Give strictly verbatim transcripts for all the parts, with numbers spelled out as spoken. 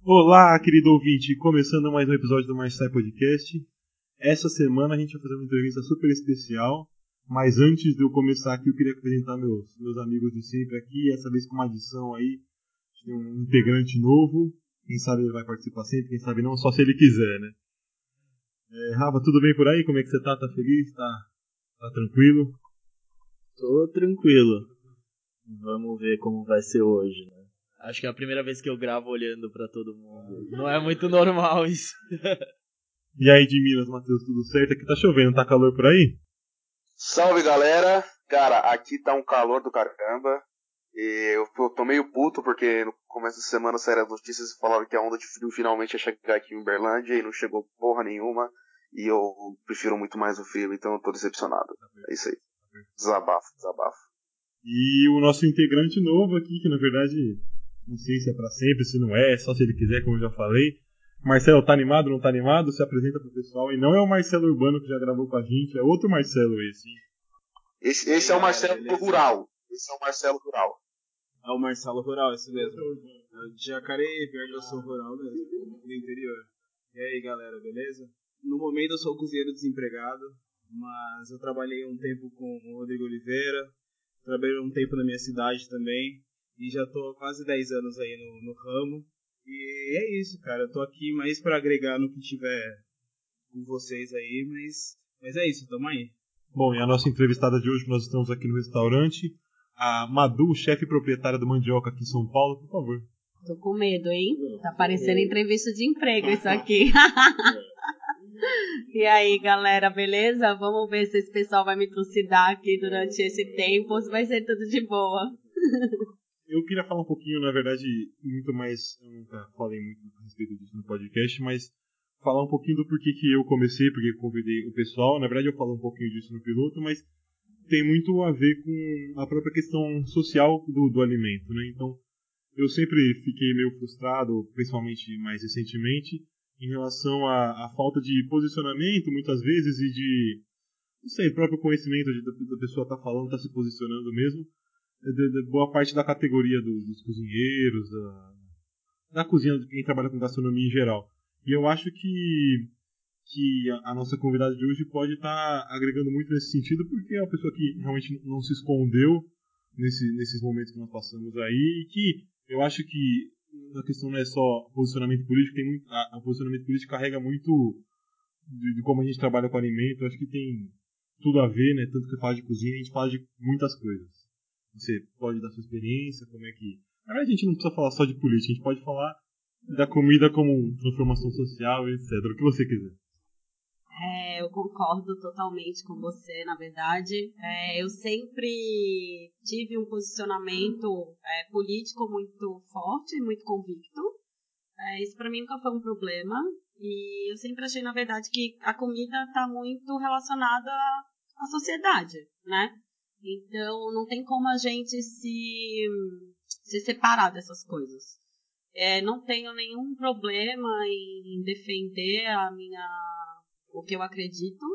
Olá, querido ouvinte, começando mais um episódio do Mais Sai Podcast. Essa semana a gente vai fazer uma entrevista super especial, mas antes de eu começar aqui eu queria apresentar meus, meus amigos de sempre aqui, essa vez com uma adição aí, tem um integrante novo, quem sabe ele vai participar sempre, quem sabe não, só se ele quiser, né? É, Rafa, tudo bem por aí? Como é que você tá? Tá feliz? Tá, tá tranquilo? Tô tranquilo. Vamos ver como vai ser hoje, né? Acho que é a primeira vez que eu gravo olhando pra todo mundo. Não é muito normal isso. E aí de Minas, Matheus, tudo certo? Aqui tá chovendo, tá calor por aí? Salve, galera! Cara, aqui tá um calor do caramba. E eu tô meio puto porque no começo da semana saíram as notícias e falaram que a onda de frio finalmente ia chegar aqui em Uberlândia e não chegou porra nenhuma. E eu prefiro muito mais o frio, então eu tô decepcionado. É isso aí. Desabafo, desabafo. E o nosso integrante novo aqui, que na verdade não sei se é pra sempre, se não é, só se ele quiser, como eu já falei. Marcelo, tá animado, não tá animado? Se apresenta pro pessoal. E não é o Marcelo Urbano que já gravou com a gente, é outro Marcelo esse. Esse, esse é o Marcelo Rural. Esse é o Marcelo Rural. É o Marcelo Rural, esse mesmo. É de Jacareí, pior que eu sou rural mesmo, do interior. E aí, galera, beleza? No momento eu sou cozinheiro desempregado, mas eu trabalhei um tempo com o Rodrigo Oliveira, trabalhei um tempo na minha cidade também, e já tô há quase dez anos aí no, no ramo. E é isso, cara, eu tô aqui mais pra agregar no que tiver com vocês aí, mas, mas é isso, tamo aí. Bom, e a nossa entrevistada de hoje, nós estamos aqui no restaurante, a Madu, chefe proprietária do Mandioca aqui em São Paulo, por favor. Tô com medo, hein? Tá parecendo entrevista de emprego isso aqui. E aí, galera, beleza? Vamos ver se esse pessoal vai me trucidar aqui durante esse tempo ou se vai ser tudo de boa. Eu queria falar um pouquinho, na verdade, muito mais, eu nunca falei muito a respeito disso no podcast, mas falar um pouquinho do porquê que eu comecei, porque eu convidei o pessoal. Na verdade, eu falo um pouquinho disso no piloto, mas tem muito a ver com a própria questão social do, do alimento, né? Então, eu sempre fiquei meio frustrado, principalmente mais recentemente, em relação à, à falta de posicionamento, muitas vezes, e de, não sei, próprio conhecimento de, da, da pessoa estar tá falando, estar tá se posicionando mesmo, de, de boa parte da categoria do, dos cozinheiros, da, da cozinha de quem trabalha com gastronomia em geral. E eu acho que que a, a nossa convidada de hoje pode estar tá agregando muito nesse sentido, porque é uma pessoa que realmente não se escondeu nesse, nesses momentos que nós passamos aí, e que eu acho que a questão não é só posicionamento político, tem muito, a, a posicionamento político carrega muito de, de como a gente trabalha com alimento. Eu acho que tem tudo a ver, né? Tanto que fala de cozinha, a gente fala de muitas coisas. Você pode dar sua experiência, como é que... Na verdade, a gente não precisa falar só de política, a gente pode falar da comida como transformação social, etcétera. O que você quiser. É, eu concordo totalmente com você, na verdade. É, eu sempre tive um posicionamento é, político muito forte, muito convicto. É, isso para mim nunca foi um problema. E eu sempre achei, na verdade, que a comida está muito relacionada à sociedade, né? Então, não tem como a gente se, se separar dessas coisas. É, não tenho nenhum problema em defender a minha... o que eu acredito,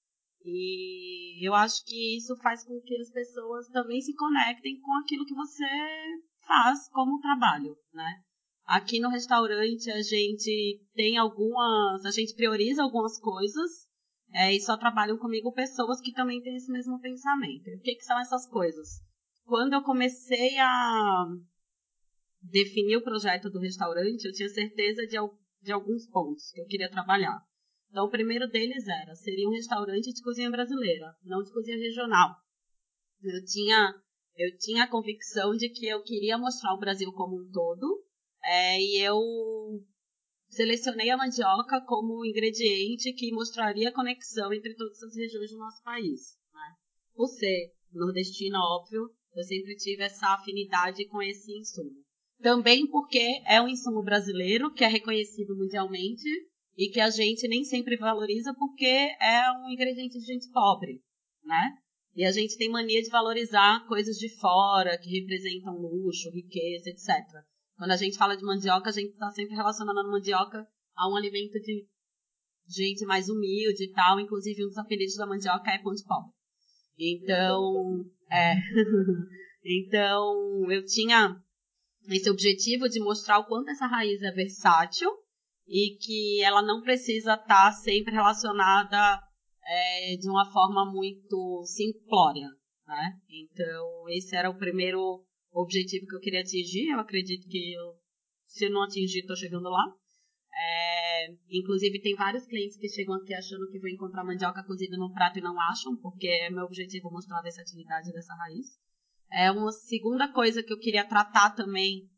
e eu acho que isso faz com que as pessoas também se conectem com aquilo que você faz como trabalho, né? Aqui no restaurante a gente tem algumas, a gente prioriza algumas coisas, é, e só trabalham comigo pessoas que também têm esse mesmo pensamento. E o que, que são essas coisas? Quando eu comecei a definir o projeto do restaurante, eu tinha certeza de, de alguns pontos que eu queria trabalhar. Então, o primeiro deles era, seria um restaurante de cozinha brasileira, não de cozinha regional. Eu tinha, eu tinha a convicção de que eu queria mostrar o Brasil como um todo, é, e eu selecionei a mandioca como ingrediente que mostraria a conexão entre todas as regiões do nosso país, né? Por ser nordestina, óbvio, eu sempre tive essa afinidade com esse insumo. Também porque é um insumo brasileiro, que é reconhecido mundialmente, e que a gente nem sempre valoriza porque é um ingrediente de gente pobre, né? E a gente tem mania de valorizar coisas de fora, que representam luxo, riqueza, etcétera. Quando a gente fala de mandioca, a gente está sempre relacionando a mandioca a um alimento de gente mais humilde e tal. Inclusive, um dos apelidos da mandioca é pão de pobre. Então, é... então eu tinha esse objetivo de mostrar o quanto essa raiz é versátil e que ela não precisa estar sempre relacionada é, de uma forma muito simplória, né? Então, esse era o primeiro objetivo que eu queria atingir. Eu acredito que eu, se eu não atingir, estou chegando lá. É, inclusive, tem vários clientes que chegam aqui achando que vão encontrar mandioca cozida no prato e não acham, porque é meu objetivo mostrar a versatilidade dessa raiz. É, uma segunda coisa que eu queria tratar também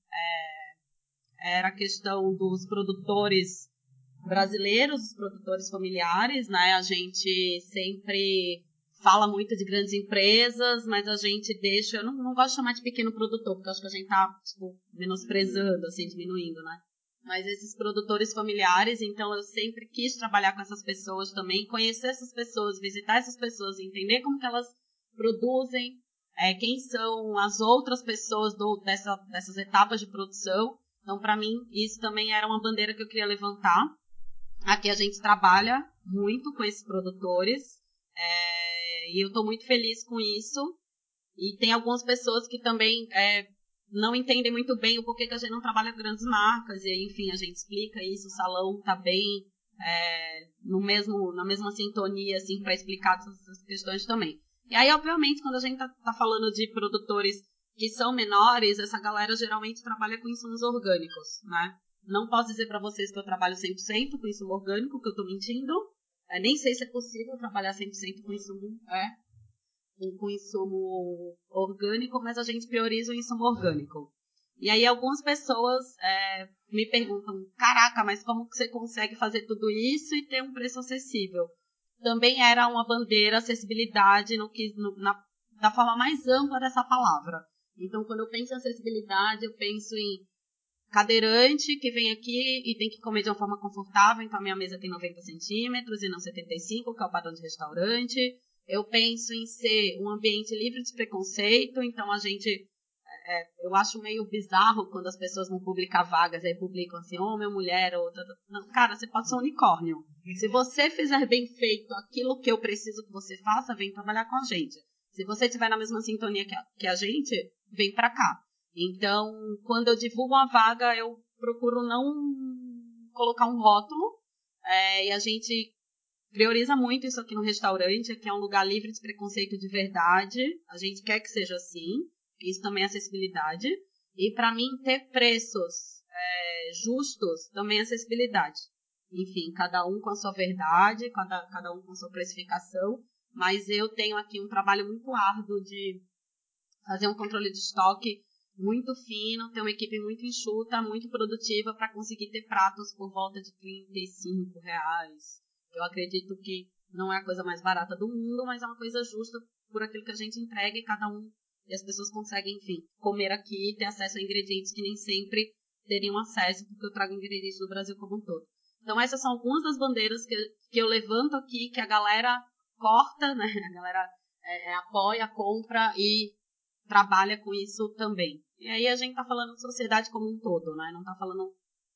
é, era a questão dos produtores brasileiros, os produtores familiares, né? A gente sempre fala muito de grandes empresas, mas a gente deixa... Eu não, não gosto de chamar de pequeno produtor, porque eu acho que a gente tá, tipo, menosprezando, assim, diminuindo, né? Mas esses produtores familiares, então eu sempre quis trabalhar com essas pessoas também, conhecer essas pessoas, visitar essas pessoas, entender como que elas produzem, é, quem são as outras pessoas do, dessa, dessas etapas de produção. Então, para mim, isso também era uma bandeira que eu queria levantar. Aqui a gente trabalha muito com esses produtores, é, e eu estou muito feliz com isso. E tem algumas pessoas que também é, não entendem muito bem o porquê que a gente não trabalha com grandes marcas, e enfim, a gente explica isso, o salão está bem é, no mesmo, na mesma sintonia assim, para explicar essas questões também. E aí, obviamente, quando a gente está tá falando de produtores que são menores, essa galera geralmente trabalha com insumos orgânicos, né? Não posso dizer para vocês que eu trabalho cem por cento com insumo orgânico, que eu estou mentindo. É, nem sei se é possível trabalhar cem por cento com insumo, é, com, com insumo orgânico, mas a gente prioriza o insumo orgânico. E aí algumas pessoas é, me perguntam, caraca, mas como que você consegue fazer tudo isso e ter um preço acessível? Também era uma bandeira acessibilidade no que, no, na, da forma mais ampla dessa palavra. Então, quando eu penso em acessibilidade, eu penso em cadeirante que vem aqui e tem que comer de uma forma confortável, então a minha mesa tem noventa centímetros e não setenta e cinco, que é o padrão de restaurante. Eu penso em ser um ambiente livre de preconceito, então a gente, é, eu acho meio bizarro quando as pessoas vão publicar vagas, aí publicam assim, homem ou mulher, ou... Não, cara, você pode ser um unicórnio. Se você fizer bem feito aquilo que eu preciso que você faça, vem trabalhar com a gente. Se você estiver na mesma sintonia que a, que a gente, vem pra cá. Então, quando eu divulgo uma vaga, eu procuro não colocar um rótulo. É, e a gente prioriza muito isso aqui no restaurante, que é um lugar livre de preconceito de verdade. A gente quer que seja assim. Isso também é acessibilidade. E, para mim, ter preços é, justos também é acessibilidade. Enfim, cada um com a sua verdade, cada, cada um com a sua precificação. Mas eu tenho aqui um trabalho muito árduo de fazer um controle de estoque muito fino, ter uma equipe muito enxuta, muito produtiva para conseguir ter pratos por volta de trinta e cinco reais. Eu acredito que não é a coisa mais barata do mundo, mas é uma coisa justa por aquilo que a gente entrega e cada um, e as pessoas conseguem, enfim, comer aqui e ter acesso a ingredientes que nem sempre teriam acesso, porque eu trago ingredientes do Brasil como um todo. Então essas são algumas das bandeiras que, que eu levanto aqui, que a galera corta, né? A galera é, apoia, compra e trabalha com isso também. E aí a gente está falando de sociedade como um todo, né? Não está falando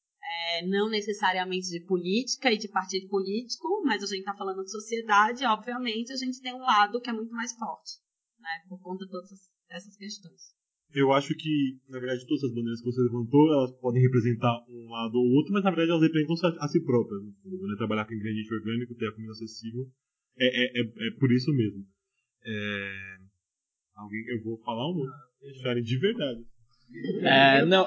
é, não necessariamente de política e de partido político, mas a gente está falando de sociedade e, obviamente, a gente tem um lado que é muito mais forte, né? Por conta de todas essas questões. Eu acho que, na verdade, todas as bandeiras que você levantou, elas podem representar um lado ou outro, mas, na verdade, elas representam a si próprias. Né? Trabalhar com ingrediente orgânico, ter a comida acessível, é, é, é, é por isso mesmo. É... Alguém, eu vou falar um outro. Deixarem de verdade. É, não.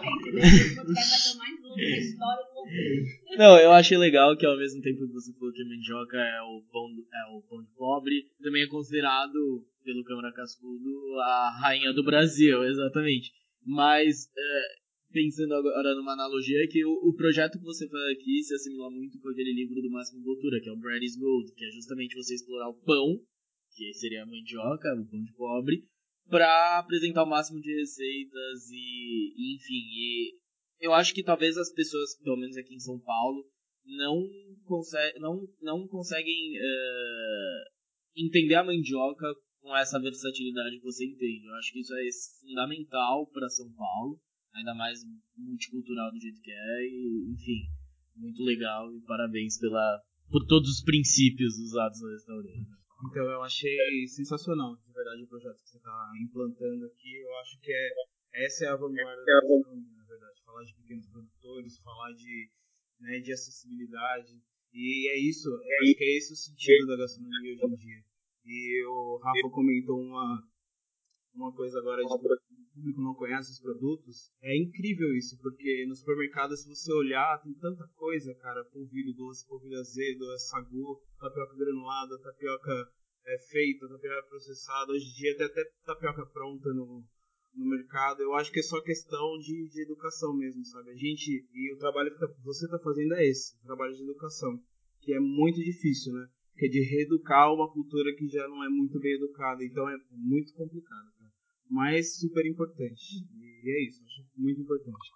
Não, eu achei legal que ao mesmo tempo que você falou que a mandioca é o pão, é o pão de pobre, também é considerado, pelo Câmara Cascudo, a rainha do Brasil, exatamente. Mas, é, pensando agora numa analogia, que o, o projeto que você faz aqui se assimila muito com aquele livro do Máximo Bottura, que é o Bread is Gold, que é justamente você explorar o pão, que seria a mandioca, o pão de pobre, para apresentar o máximo de receitas e, enfim, e eu acho que talvez as pessoas, pelo menos aqui em São Paulo, não, consegue, não, não conseguem uh, entender a mandioca com essa versatilidade que você entende. Eu acho que isso é fundamental para São Paulo, ainda mais multicultural do jeito que é, e, enfim, muito legal e parabéns pela, por todos os princípios usados no restaurante. Então eu achei sensacional, de verdade, o projeto que você está implantando aqui. Eu acho que é, essa é a vanguarda da gastronomia. falar de pequenos produtores, falar de, né, de acessibilidade. E é isso, eu acho que é esse o sentido da gastronomia hoje em dia. E o Rafa comentou uma, uma coisa agora de que o público não conhece os produtos. É incrível isso, porque no supermercado, se você olhar, tem tanta coisa, cara. Polvilho doce, polvilho azedo, é sagu, tapioca granulada, tapioca é, feita, tapioca processada. Hoje em dia tem até tapioca pronta no, no mercado. Eu acho que é só questão de, de educação mesmo, sabe? A gente, e o trabalho que tá, você está fazendo é esse, o trabalho de educação, que é muito difícil, né? Que é de reeducar uma cultura que já não é muito bem educada. Então é muito complicado, cara. Mas super importante. E é isso, acho muito importante.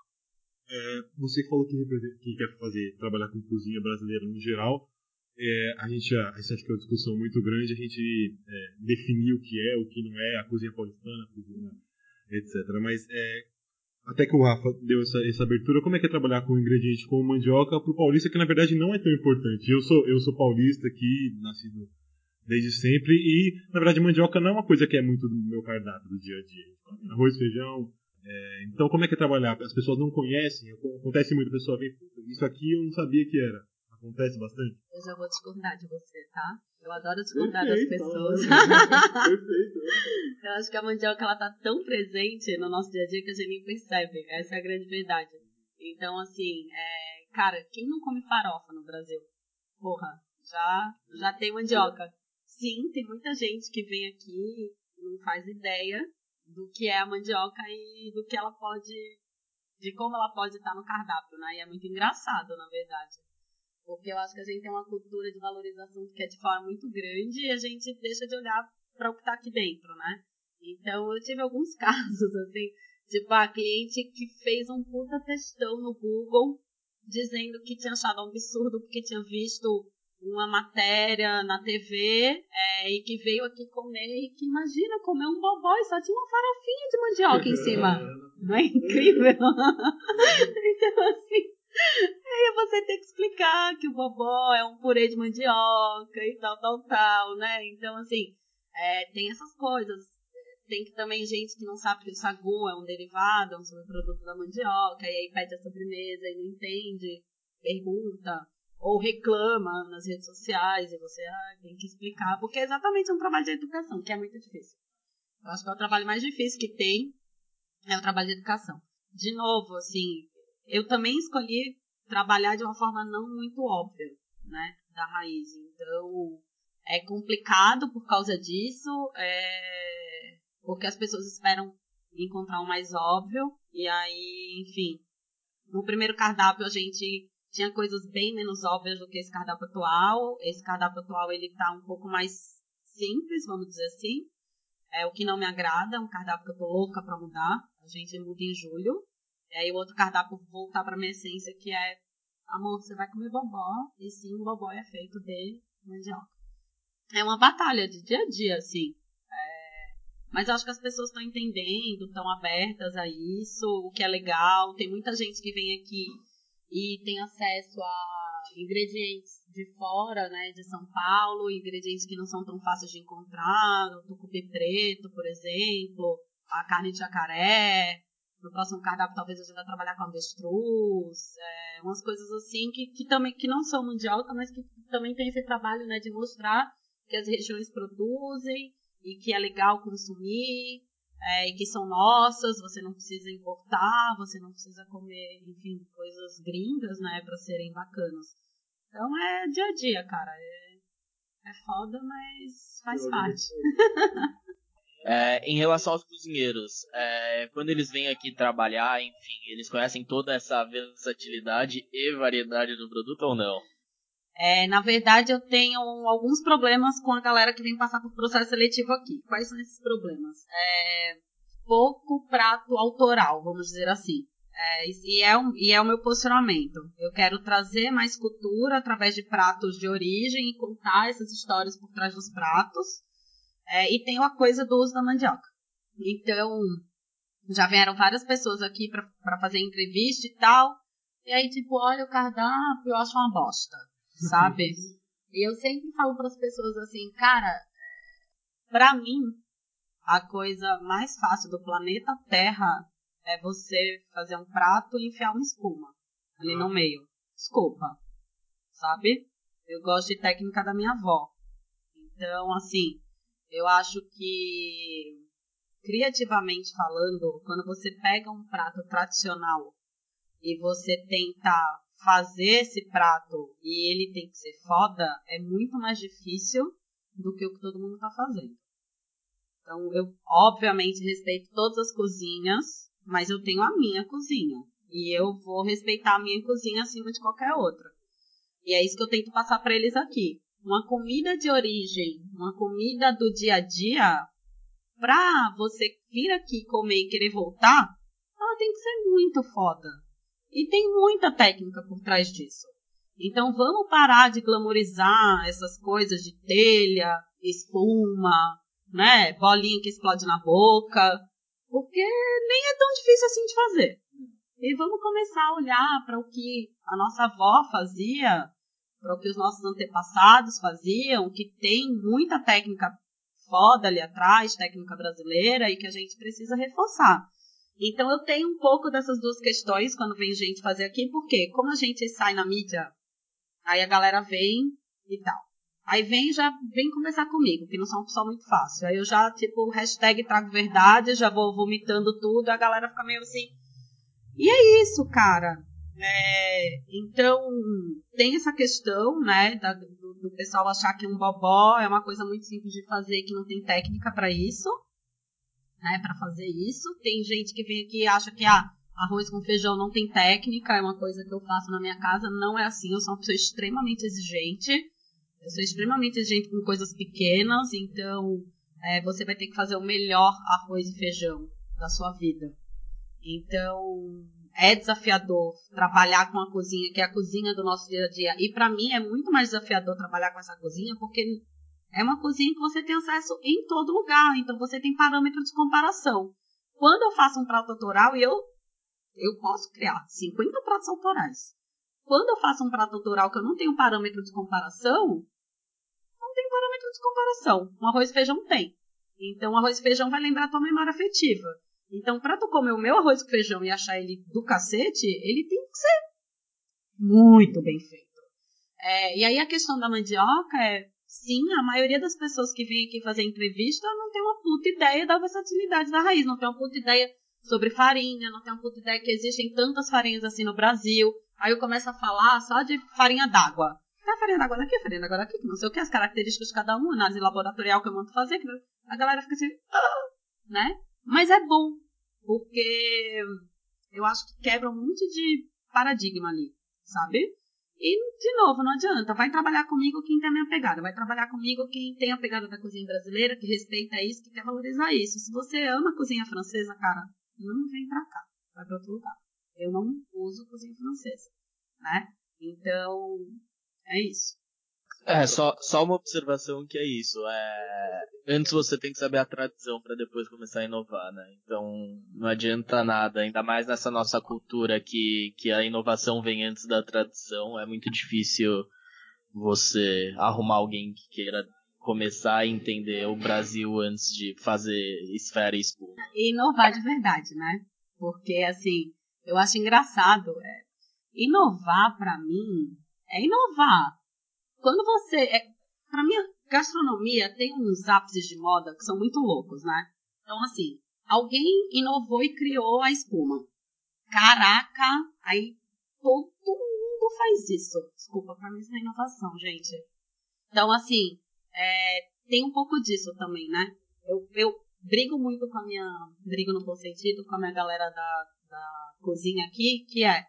É, você falou que, que quer fazer, trabalhar com cozinha brasileira no geral. É, a gente a, acha que é uma discussão muito grande a gente é, definir o que é, o que não é, a cozinha paulistana, a cozinha, etcétera. Mas é, até que o Rafa deu essa, essa abertura, como é que é trabalhar com um ingrediente como mandioca para o paulista, que na verdade não é tão importante. Eu sou, eu sou paulista aqui, nascido desde sempre, e na verdade mandioca não é uma coisa que é muito do meu cardápio do dia a dia. Arroz, feijão. É, então como é que é trabalhar? As pessoas não conhecem, acontece muito, a pessoa vem, isso aqui eu não sabia que era. Acontece bastante. Eu já vou discordar de você, tá? Eu adoro discordar das Perfeito, pessoas. Perfeito. Eu acho que a mandioca, ela tá tão presente no nosso dia a dia que a gente nem percebe. Essa é a grande verdade. Então, assim, é... cara, quem não come farofa no Brasil? Porra, já, já tem mandioca. Sim, tem muita gente que vem aqui e não faz ideia do que é a mandioca e do que ela pode... de como ela pode estar no cardápio, né? E é muito engraçado, na verdade. Porque eu acho que a gente tem uma cultura de valorização que é de forma muito grande e a gente deixa de olhar para o que está aqui dentro, né? Então, eu tive alguns casos, assim, tipo, a cliente que fez um puta textão no Google dizendo que tinha achado um absurdo porque tinha visto uma matéria na T V é, e que veio aqui comer e que imagina comer um bobó e só tinha uma farofinha de mandioca em cima. Não é incrível? Então, assim... Aí você tem que explicar que o bobó é um purê de mandioca e tal, tal, tal, né? Então, assim, é, tem essas coisas. Tem que também gente que não sabe que o sagu é um derivado, é um subproduto da mandioca, e aí pede a sobremesa e não entende, pergunta, ou reclama nas redes sociais, e você ah, tem que explicar, porque é exatamente um trabalho de educação, que é muito difícil. Eu acho que é o trabalho mais difícil que tem, é o trabalho de educação. De novo, assim... Eu também escolhi trabalhar de uma forma não muito óbvia, né, da raiz. Então, é complicado por causa disso, é... porque as pessoas esperam encontrar o mais óbvio. E aí, enfim, no primeiro cardápio a gente tinha coisas bem menos óbvias do que esse cardápio atual. Esse cardápio atual, ele tá um pouco mais simples, vamos dizer assim. É o que não me agrada, é um cardápio que eu tô louca pra mudar. A gente muda em julho. E aí o outro cardápio voltar pra minha essência, que é, amor, você vai comer bobó, e sim, o bobó é feito de mandioca. É uma batalha de dia a dia, assim. É... Mas eu acho que as pessoas estão entendendo, estão abertas a isso, o que é legal. Tem muita gente que vem aqui e tem acesso a ingredientes de fora, né, de São Paulo, ingredientes que não são tão fáceis de encontrar, o tucupi preto, por exemplo, a carne de jacaré. No próximo cardápio talvez a gente vai trabalhar com avestruz, é, umas coisas assim que, que também que não são mandioca, mas que também tem esse trabalho, né, de mostrar que as regiões produzem e que é legal consumir, é, e que são nossas, você não precisa importar, você não precisa comer, enfim, coisas gringas, né, para serem bacanas. Então é dia a dia, cara, é, é foda, mas faz parte. É, em relação aos cozinheiros, é, quando eles vêm aqui trabalhar, enfim, eles conhecem toda essa versatilidade e variedade do produto ou não? É, na verdade, eu tenho alguns problemas com a galera que vem passar por processo seletivo aqui. Quais são esses problemas? É, pouco prato autoral, vamos dizer assim. É, e, é um, e é o meu posicionamento. Eu quero trazer mais cultura através de pratos de origem e contar essas histórias por trás dos pratos. É, e tem a coisa do uso da mandioca. Então, já vieram várias pessoas aqui para fazer entrevista e tal. E aí, tipo, olha o cardápio, eu acho uma bosta, sabe? E eu sempre falo para as pessoas assim, cara, para mim, a coisa mais fácil do planeta Terra é você fazer um prato e enfiar uma espuma ali no meio. Desculpa, sabe? Eu gosto de técnica da minha avó. Então, assim, eu acho que, criativamente falando, quando você pega um prato tradicional e você tenta fazer esse prato e ele tem que ser foda, é muito mais difícil do que o que todo mundo tá fazendo. Então, eu obviamente respeito todas as cozinhas, mas eu tenho a minha cozinha. E eu vou respeitar a minha cozinha acima de qualquer outra. E é isso que eu tento passar para eles aqui. Uma comida de origem, uma comida do dia a dia, pra você vir aqui comer e querer voltar, ela tem que ser muito foda. E tem muita técnica por trás disso. Então vamos parar de glamorizar essas coisas de telha, espuma, né, bolinha que explode na boca, porque nem é tão difícil assim de fazer. E vamos começar a olhar para o que a nossa avó fazia, para o que os nossos antepassados faziam, que tem muita técnica foda ali atrás, técnica brasileira, e que a gente precisa reforçar. Então eu tenho um pouco dessas duas questões quando vem gente fazer aqui, porque como a gente sai na mídia, aí a galera vem e tal. Aí vem já vem conversar comigo, que não sou uma pessoa muito fácil. Aí eu já, tipo, hashtag trago verdade, já vou vomitando tudo, a galera fica meio assim... E é isso, cara. É, então, tem essa questão, né, da, do, do pessoal achar que um bobó é uma coisa muito simples de fazer e que não tem técnica para isso, né, para fazer isso. Tem gente que vem aqui e acha que ah, arroz com feijão não tem técnica, é uma coisa que eu faço na minha casa. Não é assim, eu sou uma pessoa extremamente exigente. Eu sou extremamente exigente com coisas pequenas, então é, você vai ter que fazer o melhor arroz e feijão da sua vida. Então, é desafiador trabalhar com a cozinha, que é a cozinha do nosso dia a dia. E para mim é muito mais desafiador trabalhar com essa cozinha, porque é uma cozinha que você tem acesso em todo lugar. Então, você tem parâmetro de comparação. Quando eu faço um prato autoral, e eu, eu posso criar cinquenta pratos autorais. Quando eu faço um prato autoral que eu não tenho parâmetro de comparação, não tem parâmetro de comparação. Um arroz e feijão tem. Então, o arroz e feijão vai lembrar a tua memória afetiva. Então, pra tu comer o meu arroz com feijão e achar ele do cacete, ele tem que ser muito bem feito. É, e aí a questão da mandioca é, sim, a maioria das pessoas que vem aqui fazer entrevista não tem uma puta ideia da versatilidade da raiz, não tem uma puta ideia sobre farinha, não tem uma puta ideia que existem tantas farinhas assim no Brasil. Aí eu começo a falar só de farinha d'água. Tem a farinha d'água daqui, a farinha d'água daqui, não sei o que, as características de cada uma, análise laboratorial que eu mando fazer, que a galera fica assim, ah, né? Mas é bom, porque eu acho que quebra um monte de paradigma ali, sabe? E, de novo, não adianta. Vai trabalhar comigo quem tem a minha pegada. Vai trabalhar comigo quem tem a pegada da cozinha brasileira, que respeita isso, que quer valorizar isso. Se você ama a cozinha francesa, cara, não vem pra cá. Vai pra outro lugar. Eu não uso cozinha francesa, né? Então, é isso. É, só, só uma observação que é isso. É... Antes você tem que saber a tradição para depois começar a inovar, né? Então não adianta nada, ainda mais nessa nossa cultura que, que a inovação vem antes da tradição. É muito difícil você arrumar alguém que queira começar a entender o Brasil antes de fazer esfera e espuma. E inovar de verdade, né? Porque, assim, eu acho engraçado. É... Inovar, para mim, é inovar. Quando você... É, pra mim, a gastronomia tem uns ápices de moda que são muito loucos, né? Então, assim, alguém inovou e criou a espuma. Caraca, aí todo mundo faz isso. Desculpa, pra mim isso é inovação, gente. Então, assim, é, tem um pouco disso também, né? Eu, eu brigo muito com a minha... Brigo no bom sentido com a minha galera da, da cozinha aqui, que é...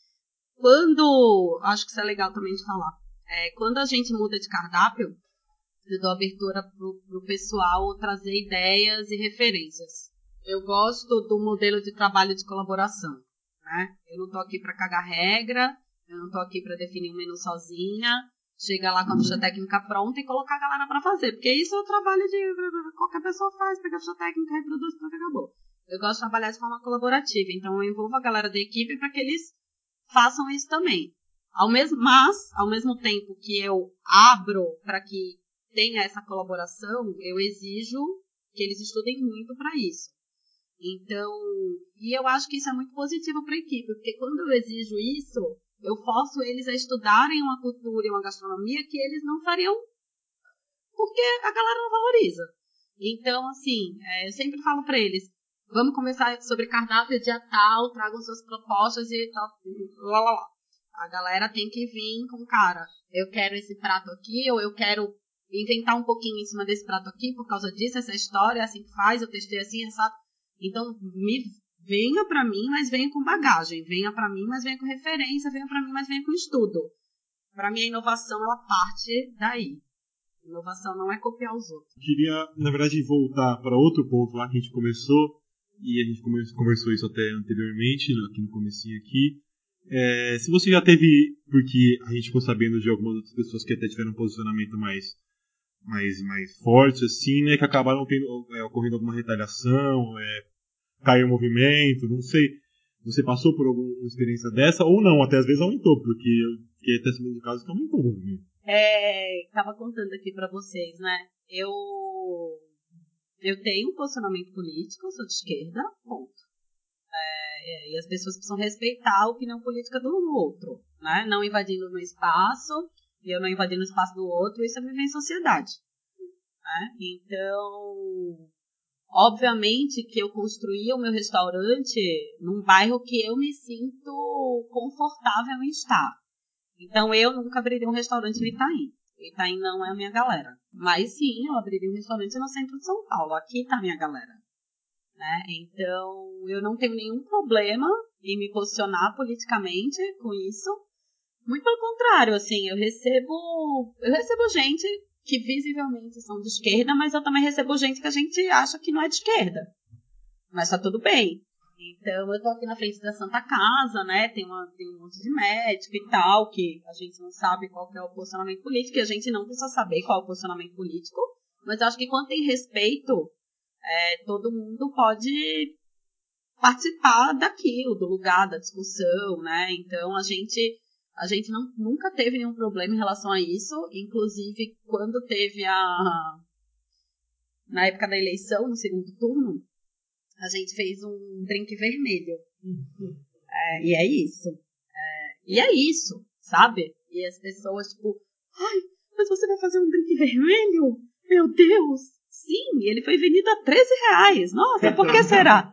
Quando... Acho que isso é legal também de falar. É, quando a gente muda de cardápio, eu dou abertura pro, pro pessoal trazer ideias e referências. Eu gosto do modelo de trabalho de colaboração, né? Eu não tô aqui para cagar regra, eu não tô aqui para definir um menu sozinha, chegar lá com a ficha técnica pronta e colocar a galera para fazer, porque isso é o trabalho de qualquer pessoa faz, pega a ficha técnica, reproduz, pronto, acabou. Eu gosto de trabalhar de forma colaborativa, então eu envolvo a galera da equipe para que eles façam isso também. Ao mesmo, mas, ao mesmo tempo que eu abro para que tenha essa colaboração, eu exijo que eles estudem muito para isso. Então, e eu acho que isso é muito positivo para a equipe, porque quando eu exijo isso, eu forço eles a estudarem uma cultura e uma gastronomia que eles não fariam porque a galera não valoriza. Então, assim, é, eu sempre falo para eles, vamos conversar sobre cardápio dia tal, tragam suas propostas e tal, lá, lá, lá. A galera tem que vir com, cara, eu quero esse prato aqui, ou eu quero inventar um pouquinho em cima desse prato aqui, por causa disso, essa história, é assim que faz, eu testei assim, essa... Então, me, venha pra mim, mas venha com bagagem, venha pra mim, mas venha com referência, venha pra mim, mas venha com estudo. Pra mim, a inovação, ela parte daí. Inovação não é copiar os outros. Queria, na verdade, voltar para outro ponto lá que a gente começou, e a gente conversou isso até anteriormente, aqui no comecinho aqui. É, se você já teve, porque a gente ficou sabendo de algumas outras pessoas que até tiveram um posicionamento mais, mais, mais forte, assim, né, que acabaram tendo, é, ocorrendo alguma retaliação, é, caiu o movimento, não sei. Você passou por alguma experiência dessa, ou não, até às vezes aumentou, porque eu fiquei até sabendo de casos que aumentou o movimento. É, tava contando aqui pra vocês, né, eu, eu tenho um posicionamento político, eu sou de esquerda, ponto. É, e as pessoas precisam respeitar a opinião política do outro, né? Não invadindo o meu espaço, e eu não invadindo o espaço do outro, isso é viver em sociedade. Né? Então, obviamente que eu construí o meu restaurante num bairro que eu me sinto confortável em estar. Então, eu nunca abriria um restaurante no Itaim. O Itaim não é a minha galera. Mas sim, eu abriria um restaurante no centro de São Paulo. Aqui tá a minha galera. Né? Então, eu não tenho nenhum problema em me posicionar politicamente com isso. Muito pelo contrário, assim, eu recebo, eu recebo gente que visivelmente são de esquerda, mas eu também recebo gente que a gente acha que não é de esquerda. Mas tá tudo bem. Então, eu tô aqui na frente da Santa Casa, né? Tem, uma, tem um monte de médico e tal, que a gente não sabe qual que é o posicionamento político, e a gente não precisa saber qual é o posicionamento político, mas eu acho que quando tem respeito, É, todo mundo pode participar daquilo, do lugar, da discussão, né? Então, a gente, a gente não, nunca teve nenhum problema em relação a isso. Inclusive, quando teve a... Na época da eleição, no segundo turno, a gente fez um drink vermelho. É, e é isso. É, e é isso, sabe? E as pessoas, tipo... Ai, mas você vai fazer um drink vermelho? Meu Deus! Sim, ele foi vendido a treze reais. Nossa, por que será?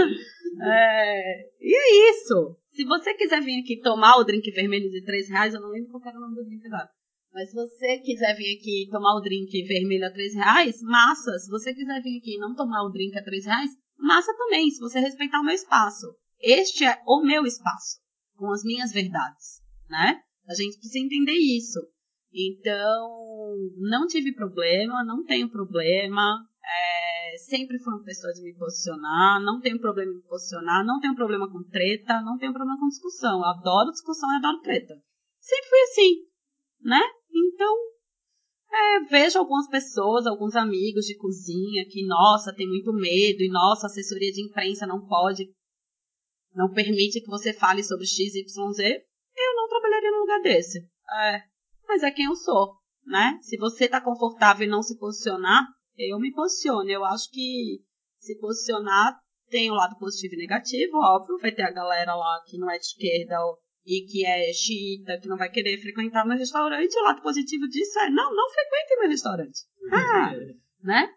é, e é isso. Se você quiser vir aqui tomar o drink vermelho de treze reais, eu não lembro qual era o nome do drink agora. Mas se você quiser vir aqui tomar o drink vermelho a treze reais, massa. Se você quiser vir aqui e não tomar o drink a treze reais, massa também, se você respeitar o meu espaço. Este é o meu espaço, com as minhas verdades, né? A gente precisa entender isso. Então, não tive problema, não tenho problema, é, sempre fui uma pessoa de me posicionar, não tenho problema em me posicionar, não tenho problema com treta, não tenho problema com discussão, eu adoro discussão e adoro treta. Sempre fui assim, né? Então, é, vejo algumas pessoas, alguns amigos de cozinha que, nossa, tem muito medo, e nossa, a assessoria de imprensa não pode, não permite que você fale sobre X Y Z, eu não trabalharia num lugar desse. É. Mas é quem eu sou, né? Se você tá confortável em não se posicionar, eu me posiciono. Eu acho que se posicionar tem um lado positivo e negativo, óbvio. Vai ter a galera lá que não é de esquerda e que é xiita, que não vai querer frequentar meu restaurante. O lado positivo disso é, não, não frequente meu restaurante. Ah, né?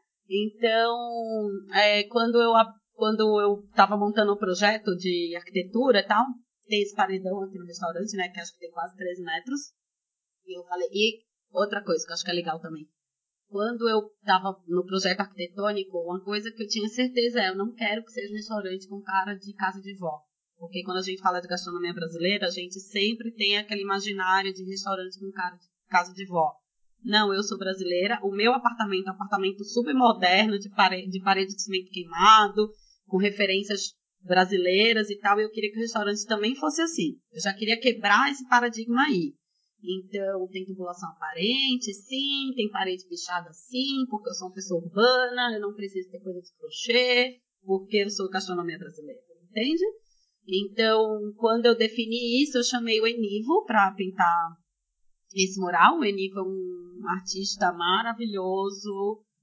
Então, é, quando eu quando eu tava montando um projeto de arquitetura e tal, tem esse paredão aqui no restaurante, né? Que acho que tem quase treze metros. E eu falei, e outra coisa que eu acho que é legal também. Quando eu estava no projeto arquitetônico, uma coisa que eu tinha certeza é, eu não quero que seja um restaurante com cara de casa de vó. Porque quando a gente fala de gastronomia brasileira, a gente sempre tem aquele imaginário de restaurante com cara de casa de vó. Não, eu sou brasileira, o meu apartamento é um apartamento super moderno, de parede, de parede de cimento queimado, com referências brasileiras e tal, e eu queria que o restaurante também fosse assim. Eu já queria quebrar esse paradigma aí. Então, tem tubulação aparente, sim, tem parede pichada, sim, porque eu sou uma pessoa urbana, eu não preciso ter coisa de crochê, porque eu sou gastronomia brasileira, entende? Então, quando eu defini isso, eu chamei o Enivo para pintar esse mural. O Enivo é um artista maravilhoso,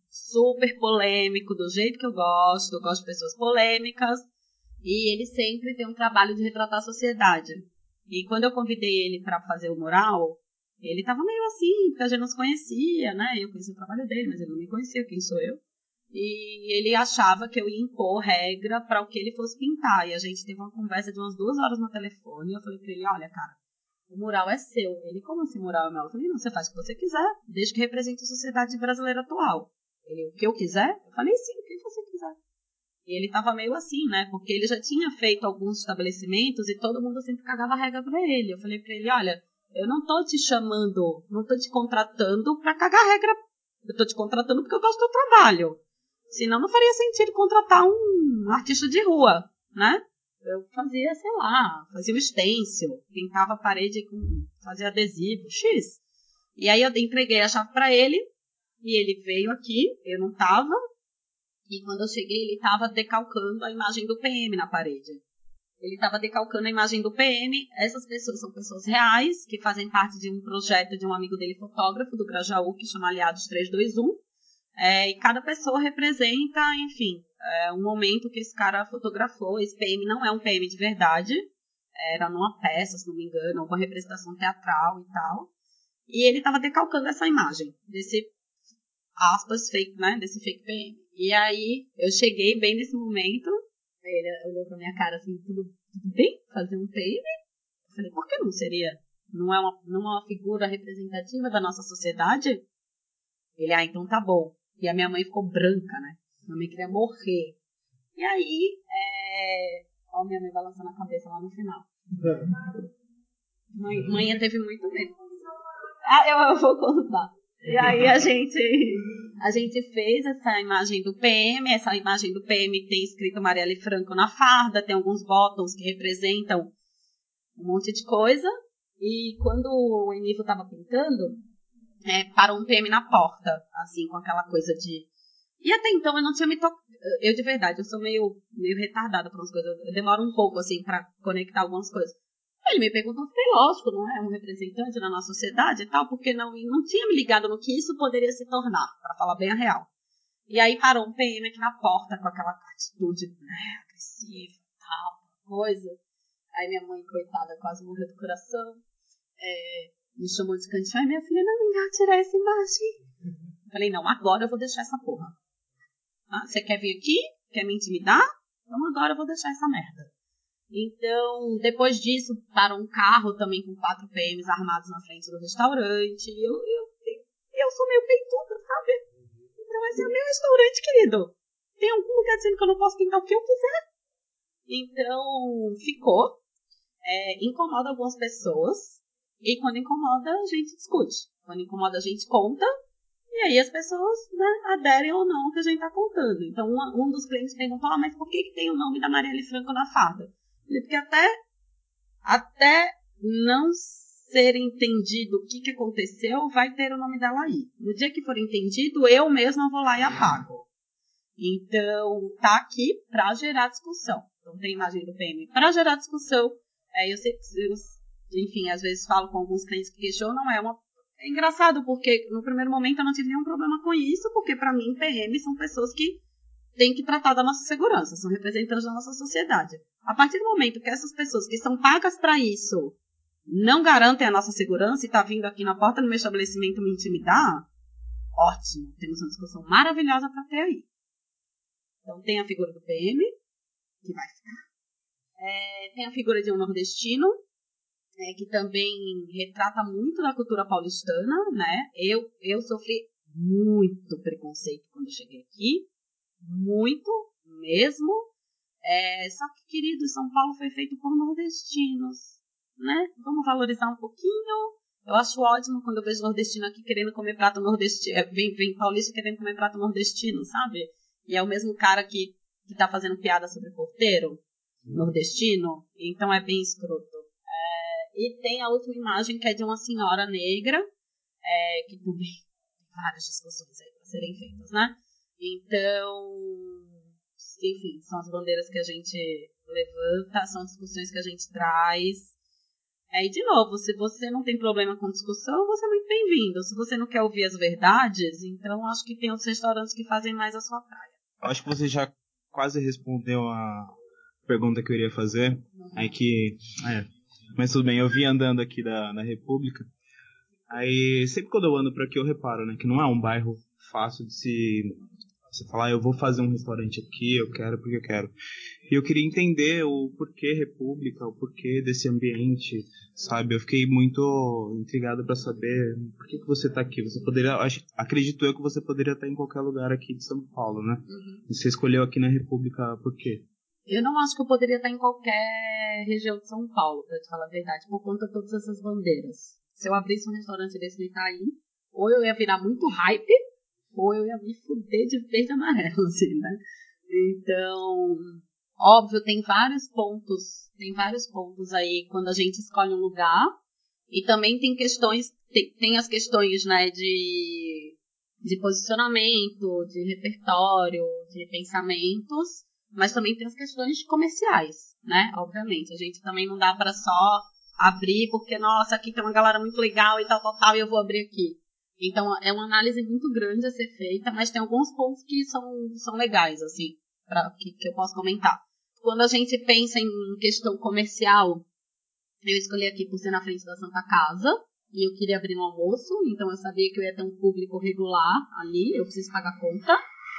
super polêmico, do jeito que eu gosto, eu gosto de pessoas polêmicas, e ele sempre tem um trabalho de retratar a sociedade. E quando eu convidei ele para fazer o mural, ele tava meio assim, porque a gente não se conhecia, né? Eu conhecia o trabalho dele, mas ele não me conhecia, quem sou eu? E ele achava que eu ia impor regra para o que ele fosse pintar. E a gente teve uma conversa de umas duas horas no telefone, e eu falei para ele, olha, cara, o mural é seu. Ele, como assim mural é meu? Eu falei, não, você faz o que você quiser, desde que represente a sociedade brasileira atual. Ele, o que eu quiser? Eu falei, sim, o que você quiser. E ele tava meio assim, né? Porque ele já tinha feito alguns estabelecimentos e todo mundo sempre cagava regra pra ele. Eu falei pra ele, olha, eu não tô te chamando, não tô te contratando pra cagar regra. Eu tô te contratando porque eu gosto do teu trabalho. Senão não faria sentido contratar um artista de rua, né? Eu fazia, sei lá, fazia um stencil, pintava a parede com, fazia adesivo, X. E aí eu entreguei a chave pra ele, e ele veio aqui, eu não tava, e quando eu cheguei ele tava decalcando a imagem do P M na parede. Ele tava decalcando a imagem do P M, essas pessoas são pessoas reais, que fazem parte de um projeto de um amigo dele, fotógrafo, do Grajaú, que chama Aliados três dois um, é, e cada pessoa representa, enfim, é, um momento que esse cara fotografou. Esse P M não é um P M de verdade, era numa peça, se não me engano, alguma representação teatral e tal. E ele estava decalcando essa imagem desse, aspas, fake, né, desse fake P M. E aí eu cheguei bem nesse momento, ele olhou pra minha cara assim, tudo, tudo bem? Fazer um P M? Eu falei, por que não seria? Não é uma, não é uma figura representativa da nossa sociedade? Ele, ah, então tá bom. E a minha mãe ficou branca, né? Minha mãe queria morrer. E aí, é... ó, minha mãe balançando a cabeça lá no final. Mãe, mãe teve muito medo. Ah, eu, eu vou contar. E aí a gente, a gente fez essa imagem do P M. Essa imagem do P M tem escrito Marielle Franco na farda, tem alguns botões que representam um monte de coisa. E quando o Enivo estava pintando, é, parou um P M na porta, assim, com aquela coisa de... E até então eu não tinha me tocado... Eu, de verdade, eu sou meio, meio retardada para umas coisas. Eu demoro um pouco, assim, para conectar algumas coisas. Ele me perguntou, falei, lógico, não é um representante da nossa sociedade e tal, porque não, não tinha me ligado no que isso poderia se tornar, para falar bem a real. E aí parou um P M aqui na porta com aquela atitude, né, agressiva e tal, coisa. Aí minha mãe, coitada, quase morreu do coração. É, me chamou de cantinho. Ai, minha filha, não me engana, tirar essa imagem. Falei, não, agora eu vou deixar essa porra. Ah, você quer vir aqui? Quer me intimidar? Então agora eu vou deixar essa merda. Então, depois disso, parou um carro também com quatro P Ms armados na frente do restaurante. E eu, eu, eu sou meio peituda, sabe? Então, esse é o meu restaurante, querido. Tem algum lugar dizendo que eu não posso pintar o que eu quiser? Então, ficou. É, incomoda algumas pessoas. E quando incomoda, a gente discute. Quando incomoda, a gente conta. E aí as pessoas, né, aderem ou não ao que a gente está contando. Então, um, um dos clientes perguntou, ah, mas por que, que tem o nome da Marielle Franco na farda? Porque até, até não ser entendido o que, que aconteceu, vai ter o nome dela aí. No dia que for entendido, eu mesma vou lá e apago. Então, tá aqui para gerar discussão. Então, tem imagem do P M para gerar discussão. É, eu sei que, eu, enfim, às vezes falo com alguns clientes que questionam, é uma... É engraçado, porque no primeiro momento eu não tive nenhum problema com isso, porque para mim P M são pessoas que têm que tratar da nossa segurança, são representantes da nossa sociedade. A partir do momento que essas pessoas que são pagas para isso não garantem a nossa segurança e está vindo aqui na porta do meu estabelecimento me intimidar, ótimo, temos uma discussão maravilhosa para ter aí. Então tem a figura do P M, que vai ficar. É, tem a figura de um nordestino, É, que também retrata muito da cultura paulistana, né? Eu, eu sofri muito preconceito quando eu cheguei aqui, muito mesmo. É, só que, querido, São Paulo foi feito por nordestinos, né? Vamos valorizar um pouquinho. Eu acho ótimo quando eu vejo nordestino aqui querendo comer prato nordestino, é, vem, vem paulista querendo comer prato nordestino, sabe? E é o mesmo cara que, que tá fazendo piada sobre porteiro nordestino, então é bem escroto. E tem a última imagem, que é de uma senhora negra, é, que também tem várias discussões aí para serem feitas, né? Então, enfim, são as bandeiras que a gente levanta, são discussões que a gente traz. É, e de novo, se você não tem problema com discussão, você é muito bem-vindo. Se você não quer ouvir as verdades, então acho que tem outros restaurantes que fazem mais a sua praia. Acho que você já quase respondeu a pergunta que eu iria fazer. Uhum. É que... É, mas tudo bem, eu vim andando aqui da, da República. Aí, sempre quando eu ando por aqui, eu reparo, né? Que não é um bairro fácil de se... Você falar, eu vou fazer um restaurante aqui, eu quero porque eu quero. E eu queria entender o porquê República, o porquê desse ambiente, sabe? Eu fiquei muito intrigado para saber por que, que você está aqui. Você poderia, acho, acredito eu que você poderia estar em qualquer lugar aqui de São Paulo, né? Uhum. E você escolheu aqui na República por quê? Eu não acho que eu poderia estar em qualquer região de São Paulo, para te falar a verdade, por conta de todas essas bandeiras. Se eu abrisse um restaurante desse no Itaim, ou eu ia virar muito hype, ou eu ia me fuder de verde e amarelo, assim, né? Então, óbvio, tem vários pontos, tem vários pontos aí quando a gente escolhe um lugar, e também tem questões, tem, tem as questões, né, de, de posicionamento, de repertório, de pensamentos, mas também tem as questões comerciais, né? Obviamente, a gente também não dá para só abrir porque, nossa, aqui tem uma galera muito legal e tal, tal, tal, e eu vou abrir aqui. Então, é uma análise muito grande a ser feita, mas tem alguns pontos que são, são legais, assim, pra, que, que eu posso comentar. Quando a gente pensa em questão comercial, eu escolhi aqui por ser na frente da Santa Casa, e eu queria abrir um almoço, então eu sabia que eu ia ter um público regular ali, eu preciso pagar conta.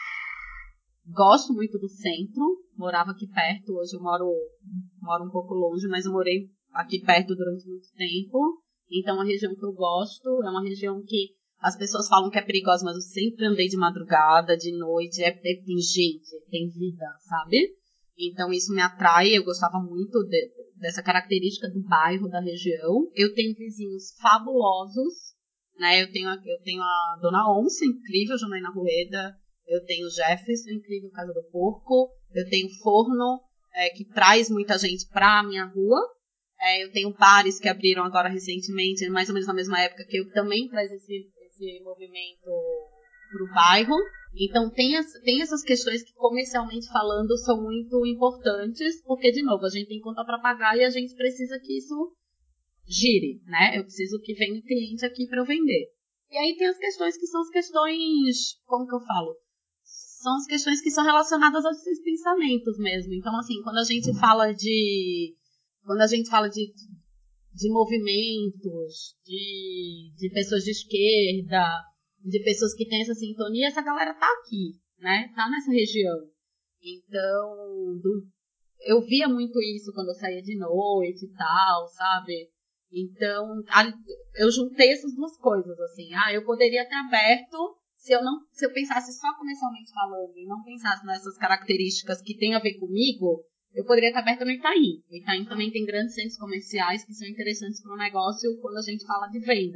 Gosto muito do centro, morava aqui perto, hoje eu moro, moro um pouco longe, mas eu morei aqui perto durante muito tempo, então é uma região que eu gosto, é uma região que as pessoas falam que é perigosa, mas eu sempre andei de madrugada, de noite, é, é, tem gente, tem vida, sabe? Então isso me atrai, eu gostava muito de, dessa característica do bairro, da região. Eu tenho vizinhos fabulosos, né? Eu tenho, eu tenho a Dona Onça, incrível, Janaína Rueda, eu tenho o Jefferson, incrível, Casa do Porco, eu tenho Forno, é, que traz muita gente pra minha rua. É, eu tenho bares que abriram agora recentemente, mais ou menos na mesma época, que eu também traz esse, esse movimento pro bairro. Então tem, as, tem essas questões que comercialmente falando são muito importantes, porque de novo, a gente tem conta para pagar e a gente precisa que isso gire, né? Eu preciso que venha cliente aqui para eu vender. E aí tem as questões que são as questões, como que eu falo? São as questões que são relacionadas aos seus pensamentos mesmo. Então assim, quando a gente fala de Quando a gente fala de, de movimentos, de, de pessoas de esquerda, de pessoas que têm essa sintonia, essa galera tá aqui, né? Tá nessa região. Então, do, eu via muito isso quando eu saía de noite e tal, sabe? Então, a, eu juntei essas duas coisas, assim. Ah, eu poderia ter aberto se eu, não, se eu pensasse só comercialmente falando e não pensasse nessas características que têm a ver comigo. Eu poderia estar aberta no Itaim. O Itaim também tem grandes centros comerciais que são interessantes para o negócio quando a gente fala de venda.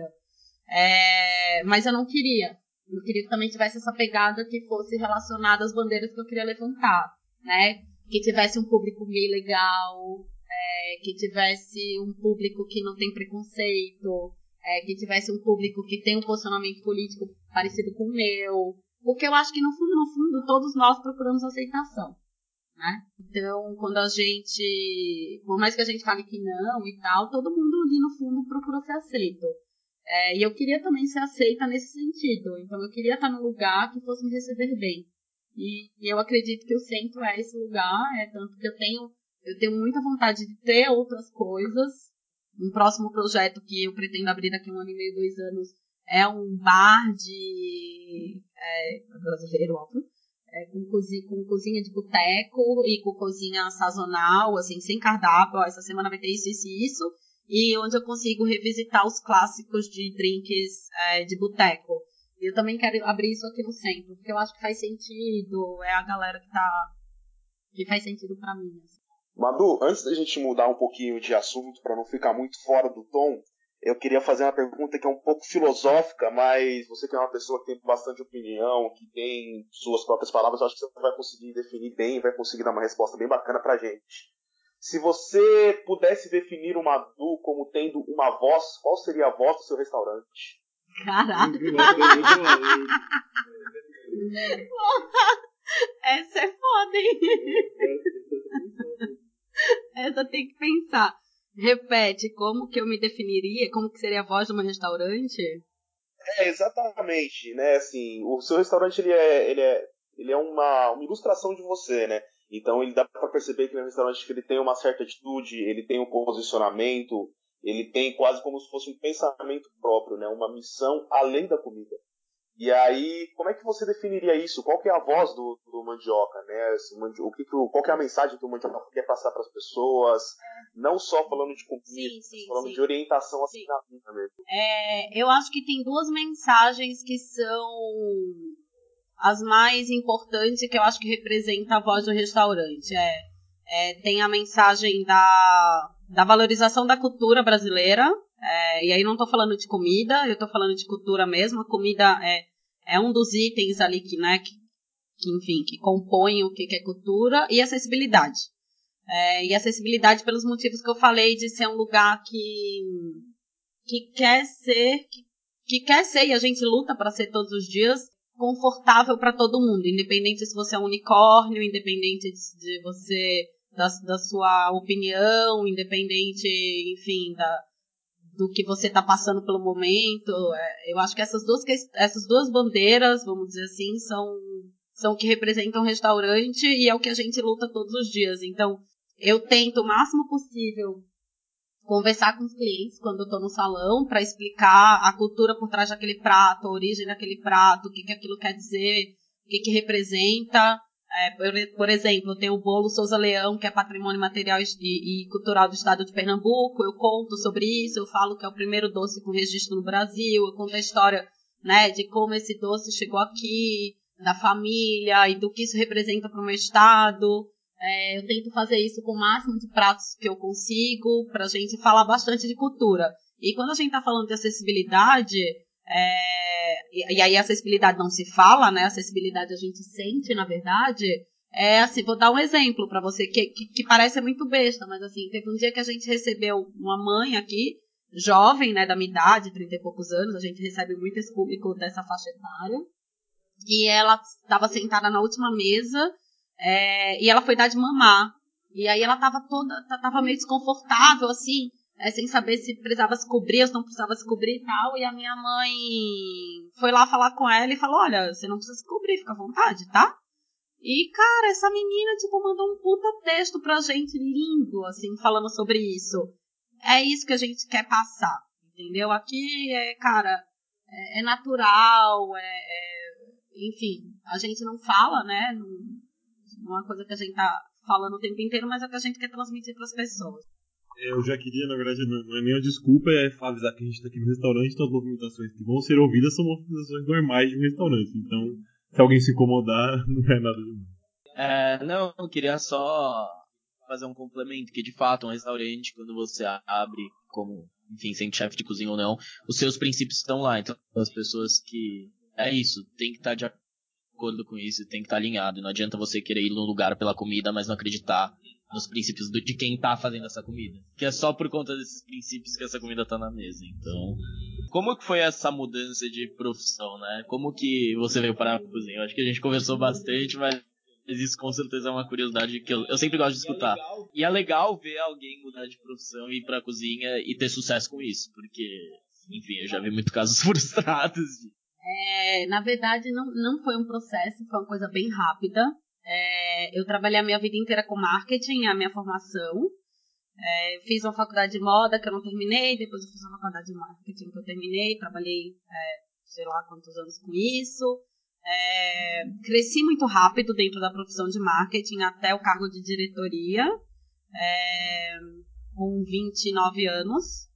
É, mas eu não queria. Eu queria que também tivesse essa pegada que fosse relacionada às bandeiras que eu queria levantar, né? Que tivesse um público gay legal, é, que tivesse um público que não tem preconceito, é, que tivesse um público que tem um posicionamento político parecido com o meu. Porque eu acho que no fundo, no fundo, todos nós procuramos aceitação. Né? Então, quando a gente, por mais que a gente fale que não e tal, todo mundo ali no fundo procura ser aceito. É, e eu queria também ser aceita nesse sentido. Então, eu queria estar num lugar que fosse me receber bem. E, e eu acredito que o centro é esse lugar, é tanto que eu tenho, eu tenho muita vontade de ter outras coisas. Um próximo projeto que eu pretendo abrir daqui a um ano e meio, dois anos, é um bar de é, brasileiro, óbvio. É, com, cozinha, com cozinha de boteco e com cozinha sazonal, assim, sem cardápio. Ó, essa semana vai ter isso, isso e isso. E onde eu consigo revisitar os clássicos de drinks é, de boteco. E eu também quero abrir isso aqui no centro, porque eu acho que faz sentido. É a galera que tá... que faz sentido pra mim. Assim. Madu, antes da gente mudar um pouquinho de assunto, para não ficar muito fora do tom, eu queria fazer uma pergunta que é um pouco filosófica, mas você que é uma pessoa que tem bastante opinião, que tem suas próprias palavras, eu acho que você vai conseguir definir bem, vai conseguir dar uma resposta bem bacana pra gente. Se você pudesse definir o Madu como tendo uma voz, qual seria a voz do seu restaurante? Caraca! Essa é foda, hein? Essa tem que pensar. Repete, como que eu me definiria? Como que seria a voz de um restaurante? É, exatamente, né? Assim, o seu restaurante ele é, ele é, ele é uma, uma ilustração de você, né? Então ele dá para perceber que é um restaurante que ele tem uma certa atitude, ele tem um posicionamento, ele tem quase como se fosse um pensamento próprio, né? Uma missão além da comida. E aí, como é que você definiria isso? Qual que é a voz do, do Mandioca, né? Esse mandi- o que que o, qual que é a mensagem que o Mandioca quer passar para as pessoas? Não só falando de comida, Sim, mas sim, falando sim. de orientação assim Sim. na vida mesmo. É, eu acho que tem duas mensagens que são as mais importantes, que eu acho que representa a voz do restaurante. É, é, tem a mensagem da, da valorização da cultura brasileira, é, e aí não estou falando de comida, eu estou falando de cultura mesmo. A comida é, é um dos itens ali que, né, que, que, enfim, que compõem o que é cultura, e acessibilidade. É, e acessibilidade pelos motivos que eu falei, de ser um lugar que, que quer ser, que, que quer ser, e a gente luta para ser todos os dias, confortável para todo mundo, independente se você é um unicórnio, independente de, de você, da, da sua opinião, independente, enfim, da, do que você está passando pelo momento. É, eu acho que essas duas, essas duas bandeiras, vamos dizer assim, são, são o que representam o restaurante, e é o que a gente luta todos os dias. Então, eu tento o máximo possível conversar com os clientes quando eu estou no salão para explicar a cultura por trás daquele prato, a origem daquele prato, o que, que aquilo quer dizer, o que, que representa. É, por, por exemplo, eu tenho o bolo Souza Leão, que é patrimônio material e, e cultural do estado de Pernambuco. Eu conto sobre isso, eu falo que é o primeiro doce com registro no Brasil, eu conto a história, né, de como esse doce chegou aqui, da família e do que isso representa para o meu estado. É, eu tento fazer isso com o máximo de pratos que eu consigo, para a gente falar bastante de cultura. E quando a gente está falando de acessibilidade, é, e, e aí a acessibilidade não se fala, né? A acessibilidade a gente sente, na verdade. É assim, vou dar um exemplo para você, que, que, que parece muito besta, mas assim, teve um dia que a gente recebeu uma mãe aqui, jovem, né, da minha idade, trinta e poucos anos, a gente recebe muito esse público dessa faixa etária, e ela estava sentada na última mesa, É, e ela foi dar de mamar. E aí ela tava toda, tava meio desconfortável, assim, é, sem saber se precisava se cobrir ou se não precisava se cobrir e tal. E a minha mãe foi lá falar com ela e falou: olha, você não precisa se cobrir, fica à vontade, tá? E, cara, essa menina, tipo, mandou um puta texto pra gente, lindo, assim, falando sobre isso. É isso que a gente quer passar, entendeu? Aqui é, cara, é, é natural, é, é, enfim, a gente não fala, né? Não, uma coisa que a gente tá falando o tempo inteiro, mas é o que a gente quer transmitir para as pessoas. Eu já queria, na verdade, não, não é nenhuma desculpa, é avisar que a gente tá aqui no restaurante, então as movimentações que vão ser ouvidas são movimentações normais de um restaurante. Então, se alguém se incomodar, não é nada demais. É, não, eu queria só fazer um complemento, que de fato um restaurante, quando você abre como, enfim, sendo chefe de cozinha ou não, os seus princípios estão lá. Então, as pessoas que... É isso, tem que estar de acordo com isso, tem que estar alinhado. Não adianta você querer ir num lugar pela comida, mas não acreditar nos princípios do, de quem tá fazendo essa comida. Que é só por conta desses princípios que essa comida tá na mesa. Então, como que foi essa mudança de profissão, né? Como que você veio parar na cozinha? Eu acho que a gente conversou bastante, mas isso com certeza é uma curiosidade que eu, eu sempre gosto de escutar. E é legal ver alguém mudar de profissão e ir pra cozinha e ter sucesso com isso, porque, enfim, eu já vi muitos casos frustrados de... É, na verdade, não, não foi um processo, foi uma coisa bem rápida. É, eu trabalhei a minha vida inteira com marketing, a minha formação. É, fiz uma faculdade de moda que eu não terminei, depois eu fiz uma faculdade de marketing que eu terminei, trabalhei, é, sei lá quantos anos com isso. É, cresci muito rápido dentro da profissão de marketing até o cargo de diretoria, é, com vinte e nove anos.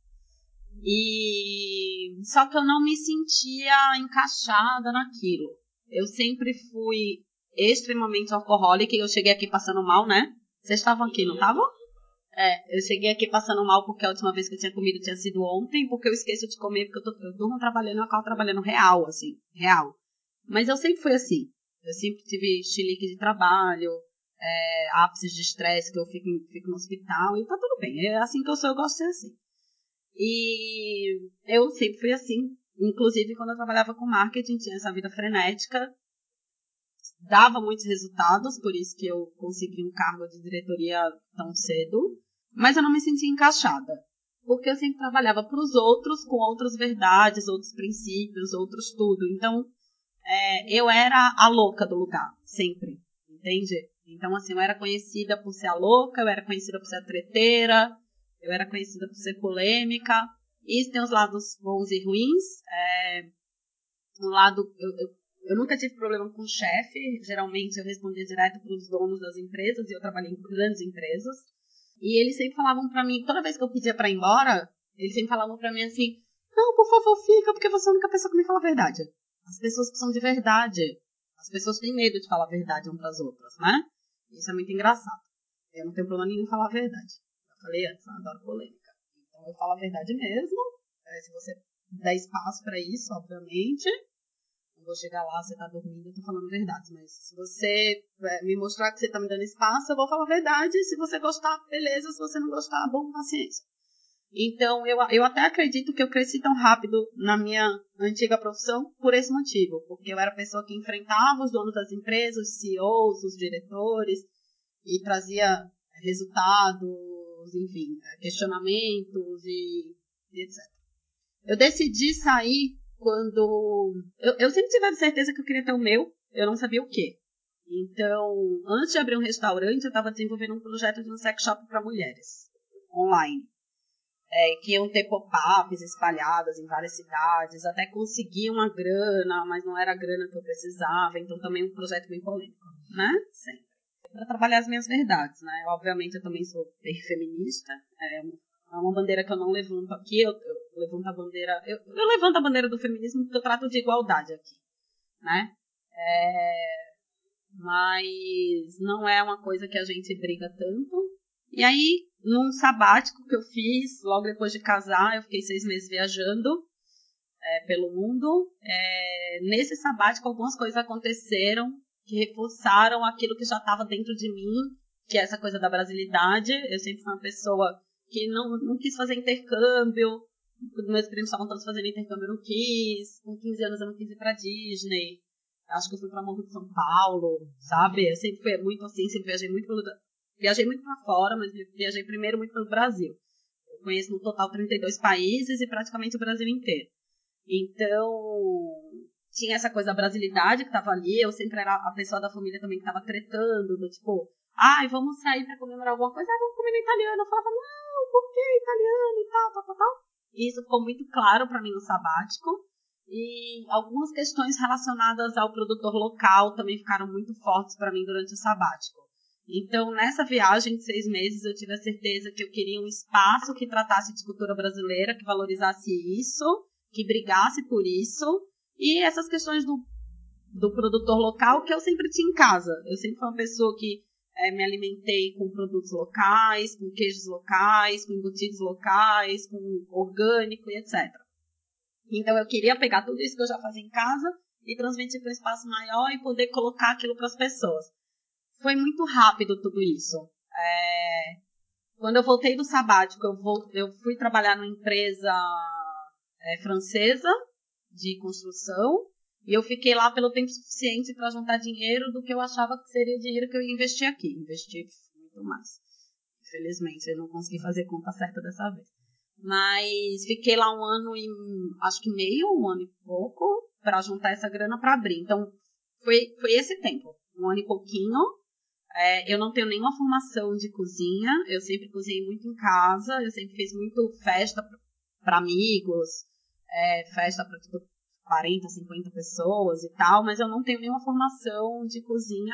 E só que eu não me sentia encaixada naquilo. Eu sempre fui extremamente alcoólica e eu cheguei aqui passando mal, né? Vocês estavam aqui, não estavam? É, eu cheguei aqui passando mal porque a última vez que eu tinha comido tinha sido ontem, porque eu esqueço de comer, porque eu, tô, eu durmo trabalhando e eu acabo trabalhando real, assim, real. Mas eu sempre fui assim. Eu sempre tive chilique de trabalho, é, ápices de estresse que eu fico, fico no hospital e tá tudo bem. É assim que eu sou, eu gosto de ser assim. E eu sempre fui assim. Inclusive, quando eu trabalhava com marketing, tinha essa vida frenética. Dava muitos resultados, por isso que eu consegui um cargo de diretoria tão cedo. mas eu não me sentia encaixada. Porque eu sempre trabalhava para os outros com outras verdades, outros princípios, outros tudo. Então, é, eu era a louca do lugar, sempre, entende? Então, assim, eu era conhecida por ser a louca, eu era conhecida por ser a treteira, eu era conhecida por ser polêmica. Isso tem os lados bons e ruins. É, um lado, eu, eu, eu nunca tive problema com o chefe, geralmente eu respondia direto para os donos das empresas, e eu trabalhei em grandes empresas. E eles sempre falavam pra mim, toda vez que eu pedia pra ir embora, eles sempre falavam pra mim assim, não, por favor, fica, porque você é a única pessoa que me fala a verdade. As pessoas precisam de verdade. As pessoas têm medo de falar a verdade umas pras outras, né? Isso é muito engraçado. Eu não tenho problema nenhum em falar a verdade. Eu falei antes, eu adoro polêmica. Então eu falo a verdade mesmo. É, se você der espaço pra isso, obviamente. Não vou chegar lá, você tá dormindo, eu tô falando verdade. Mas se você é, me mostrar que você tá me dando espaço, eu vou falar a verdade. Se você gostar, beleza. Se você não gostar, bom, paciência. Então, eu, eu até acredito que eu cresci tão rápido na minha antiga profissão por esse motivo. Porque eu era a pessoa que enfrentava os donos das empresas, os C E Os, os diretores, e trazia resultados, enfim, questionamentos e, e etcétera. Eu decidi sair quando... Eu, eu sempre tive a certeza que eu queria ter o meu, eu não sabia o quê. Então, antes de abrir um restaurante, eu estava desenvolvendo um projeto de um sex shop para mulheres, online. É, que iam ter pop-ups espalhadas em várias cidades, até conseguir uma grana, mas não era a grana que eu precisava, então também um projeto bem polêmico, né? Sempre. Para trabalhar as minhas verdades, né? Obviamente eu também sou bem feminista, é uma bandeira que eu não levanto aqui, eu, eu levanto a bandeira, eu, eu levanto a bandeira do feminismo porque eu trato de igualdade aqui, né? É, mas não é uma coisa que a gente briga tanto. E aí, num sabático que eu fiz, logo depois de casar, eu fiquei seis meses viajando é, pelo mundo. É, nesse sabático, algumas coisas aconteceram que reforçaram aquilo que já estava dentro de mim, que é essa coisa da brasilidade. Eu sempre fui uma pessoa que não, não quis fazer intercâmbio. Meus primos estavam todos fazendo intercâmbio, eu não quis. Com quinze anos eu não quis ir pra Disney. Acho que eu fui pra Morro de São Paulo, sabe? Eu sempre fui muito assim, sempre viajei muito pelo... Viajei muito para fora, mas viajei primeiro muito pelo Brasil. Eu conheço no total trinta e dois países e praticamente o Brasil inteiro. Então, tinha essa coisa da brasilidade que estava ali. Eu sempre era a pessoa da família também que estava tretando, do tipo, ai, vamos sair para comemorar alguma coisa, ah, vamos comer no italiano. Eu falava, não, por que italiano e tal, tal, tal, tal. E isso ficou muito claro para mim no sabático. E algumas questões relacionadas ao produtor local também ficaram muito fortes para mim durante o sabático. Então, nessa viagem de seis meses, eu tive a certeza que eu queria um espaço que tratasse de cultura brasileira, que valorizasse isso, que brigasse por isso, e essas questões do, do produtor local que eu sempre tinha em casa. Eu sempre fui uma pessoa que é, me alimentei com produtos locais, com queijos locais, com embutidos locais, com orgânico e etcétera. Então, eu queria pegar tudo isso que eu já fazia em casa e transmitir para um espaço maior e poder colocar aquilo para as pessoas. Foi muito rápido tudo isso. É... Quando eu voltei do sabático, eu, vou... eu fui trabalhar numa empresa é, francesa de construção e eu fiquei lá pelo tempo suficiente para juntar dinheiro do que eu achava que seria o dinheiro que eu ia investir aqui. Investi muito mais. Infelizmente, eu não consegui fazer conta certa dessa vez. Mas fiquei lá um ano e acho que meio, um ano e pouco, para juntar essa grana para abrir. Então, foi, foi esse tempo. Um ano e pouquinho. É, eu não tenho nenhuma formação de cozinha, eu sempre cozinhei muito em casa, eu sempre fiz muito festa para amigos, é, festa para tipo, quarenta, cinquenta pessoas e tal, mas eu não tenho nenhuma formação de cozinha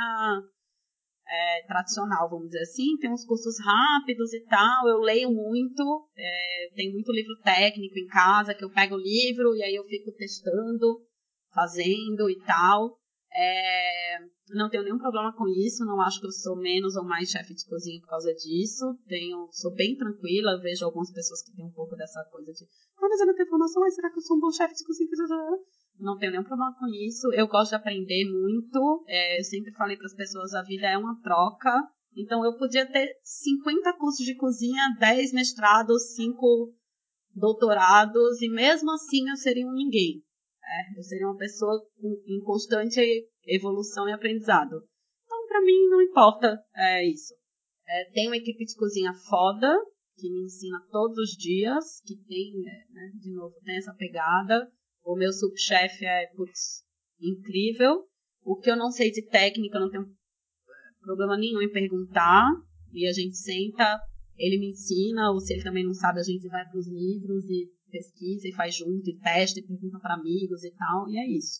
é, tradicional, vamos dizer assim. Tem uns cursos rápidos e tal, eu leio muito, é, tem muito livro técnico em casa, que eu pego o livro e aí eu fico testando, fazendo e tal. É, não tenho nenhum problema com isso, não acho que eu sou menos ou mais chefe de cozinha por causa disso. Tenho, sou bem tranquila, vejo algumas pessoas que têm um pouco dessa coisa de ah, mas eu não tenho formação, mas será que eu sou um bom chefe de cozinha? Não tenho nenhum problema com isso, eu gosto de aprender muito, é, eu sempre falei para as pessoas, a vida é uma troca, então eu podia ter cinquenta cursos de cozinha, dez mestrados, cinco doutorados, e mesmo assim eu seria um ninguém. É, eu seria uma pessoa em constante evolução e aprendizado. Então, para mim, não importa é, isso. É, tem uma equipe de cozinha foda, que me ensina todos os dias, que tem, né, de novo, tem essa pegada. O meu subchefe é, putz, incrível. O que eu não sei de técnica, eu não tenho problema nenhum em perguntar. E a gente senta, ele me ensina, ou se ele também não sabe, a gente vai para os livros e pesquisa e faz junto, e testa, e pergunta para amigos e tal, e é isso.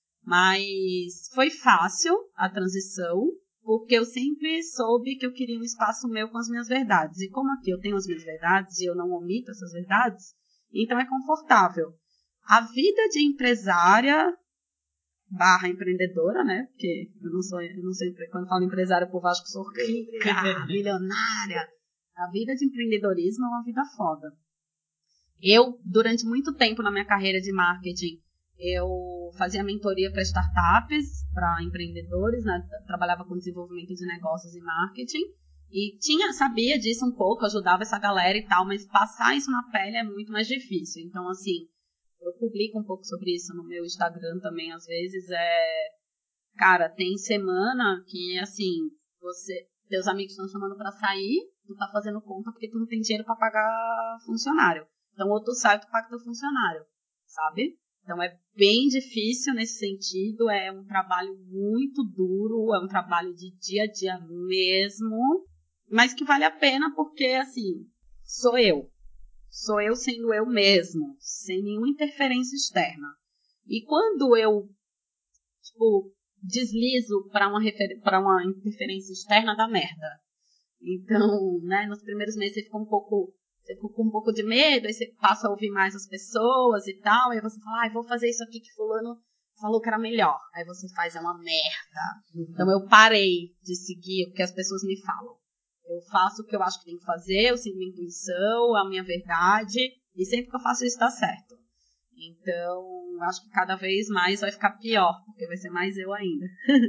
Mas foi fácil a transição, porque eu sempre soube que eu queria um espaço meu com as minhas verdades. E como aqui eu tenho as minhas verdades e eu não omito essas verdades, então é confortável. A vida de empresária barra empreendedora, né? Porque eu não sou, eu não sou quando falo empresária, o povo acha que eu sou rica, milionária. A vida de empreendedorismo é uma vida foda. Eu, durante muito tempo na minha carreira de marketing, eu fazia mentoria para startups, para empreendedores, né? Trabalhava com desenvolvimento de negócios e marketing. E tinha, sabia disso um pouco, ajudava essa galera e tal, mas passar isso na pele é muito mais difícil. Então, assim, eu publico um pouco sobre isso no meu Instagram também, às vezes. É, cara, tem semana que, assim, você, teus amigos estão chamando para sair, tu tá fazendo conta porque tu não tem dinheiro para pagar funcionário. Então, ou tu sai ou tu paga teu funcionário, sabe? Então, é bem difícil nesse sentido, é um trabalho muito duro, é um trabalho de dia a dia mesmo, mas que vale a pena porque, assim, sou eu. Sou eu sendo eu mesmo, sem nenhuma interferência externa. E quando eu, tipo, deslizo para uma, refer- para uma interferência externa, dá merda. Então, né, nos primeiros meses você fica um pouco... Você fica com um pouco de medo, aí você passa a ouvir mais as pessoas e tal, aí você fala, ah, vou fazer isso aqui que fulano falou que era melhor. Aí você faz, é uma merda. Então eu parei de seguir o que as pessoas me falam. Eu faço o que eu acho que tem que fazer, eu sigo minha intuição, a minha verdade, e sempre que eu faço isso dá certo. Então, acho que cada vez mais vai ficar pior, porque vai ser mais eu ainda.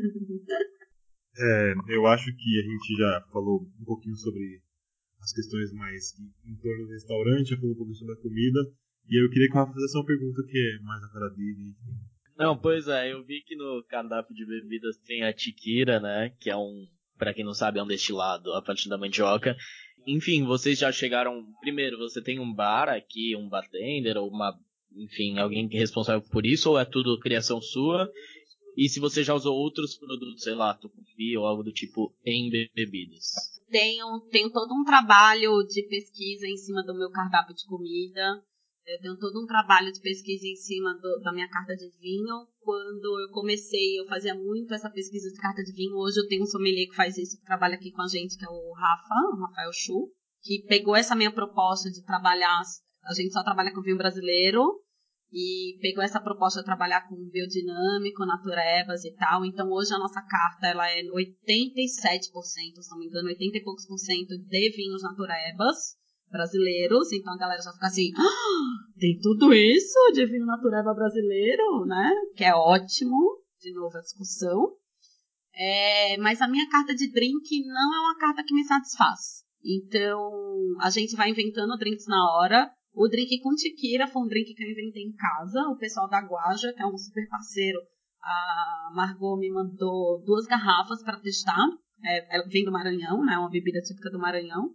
É, eu acho que a gente já falou um pouquinho sobre as questões mais em torno do restaurante, já falou um pouco sobre a comida, e eu queria que o Rafa fizesse uma pergunta que é mais a cara dele. Não, pois é, eu vi que no cardápio de bebidas tem a tiquira, né, que é um, pra quem não sabe, é um destilado a partir da mandioca. Enfim, vocês já chegaram, primeiro, você tem um bar aqui, um bartender, ou uma, enfim, alguém responsável por isso, ou é tudo criação sua? E se você já usou outros produtos, sei lá, tucupi ou algo do tipo, em bebidas? Tenho, tenho todo um trabalho de pesquisa em cima do meu cardápio de comida. Eu tenho todo um trabalho de pesquisa em cima do, da minha carta de vinho. Quando eu comecei, eu fazia muito essa pesquisa de carta de vinho. Hoje eu tenho um sommelier que faz isso, que trabalha aqui com a gente, que é o Rafa, o Rafael Chu, que pegou essa minha proposta de trabalhar, a gente só trabalha com vinho brasileiro, e pegou essa proposta de trabalhar com biodinâmico, naturebas e tal. Então, hoje a nossa carta ela é oitenta e sete por cento, se não me engano, oitenta e poucos por cento de vinhos naturebas brasileiros. Então, a galera já fica assim, ah, tem tudo isso de vinho natureba brasileiro, né? Que é ótimo, de novo a discussão. É, mas a minha carta de drink não é uma carta que me satisfaz. Então, a gente vai inventando drinks na hora. O drink com tiquira foi um drink que eu inventei em casa. O pessoal da Guaja, que é um super parceiro, a Margot me mandou duas garrafas para testar. É, ela vem do Maranhão, né? Uma bebida típica do Maranhão.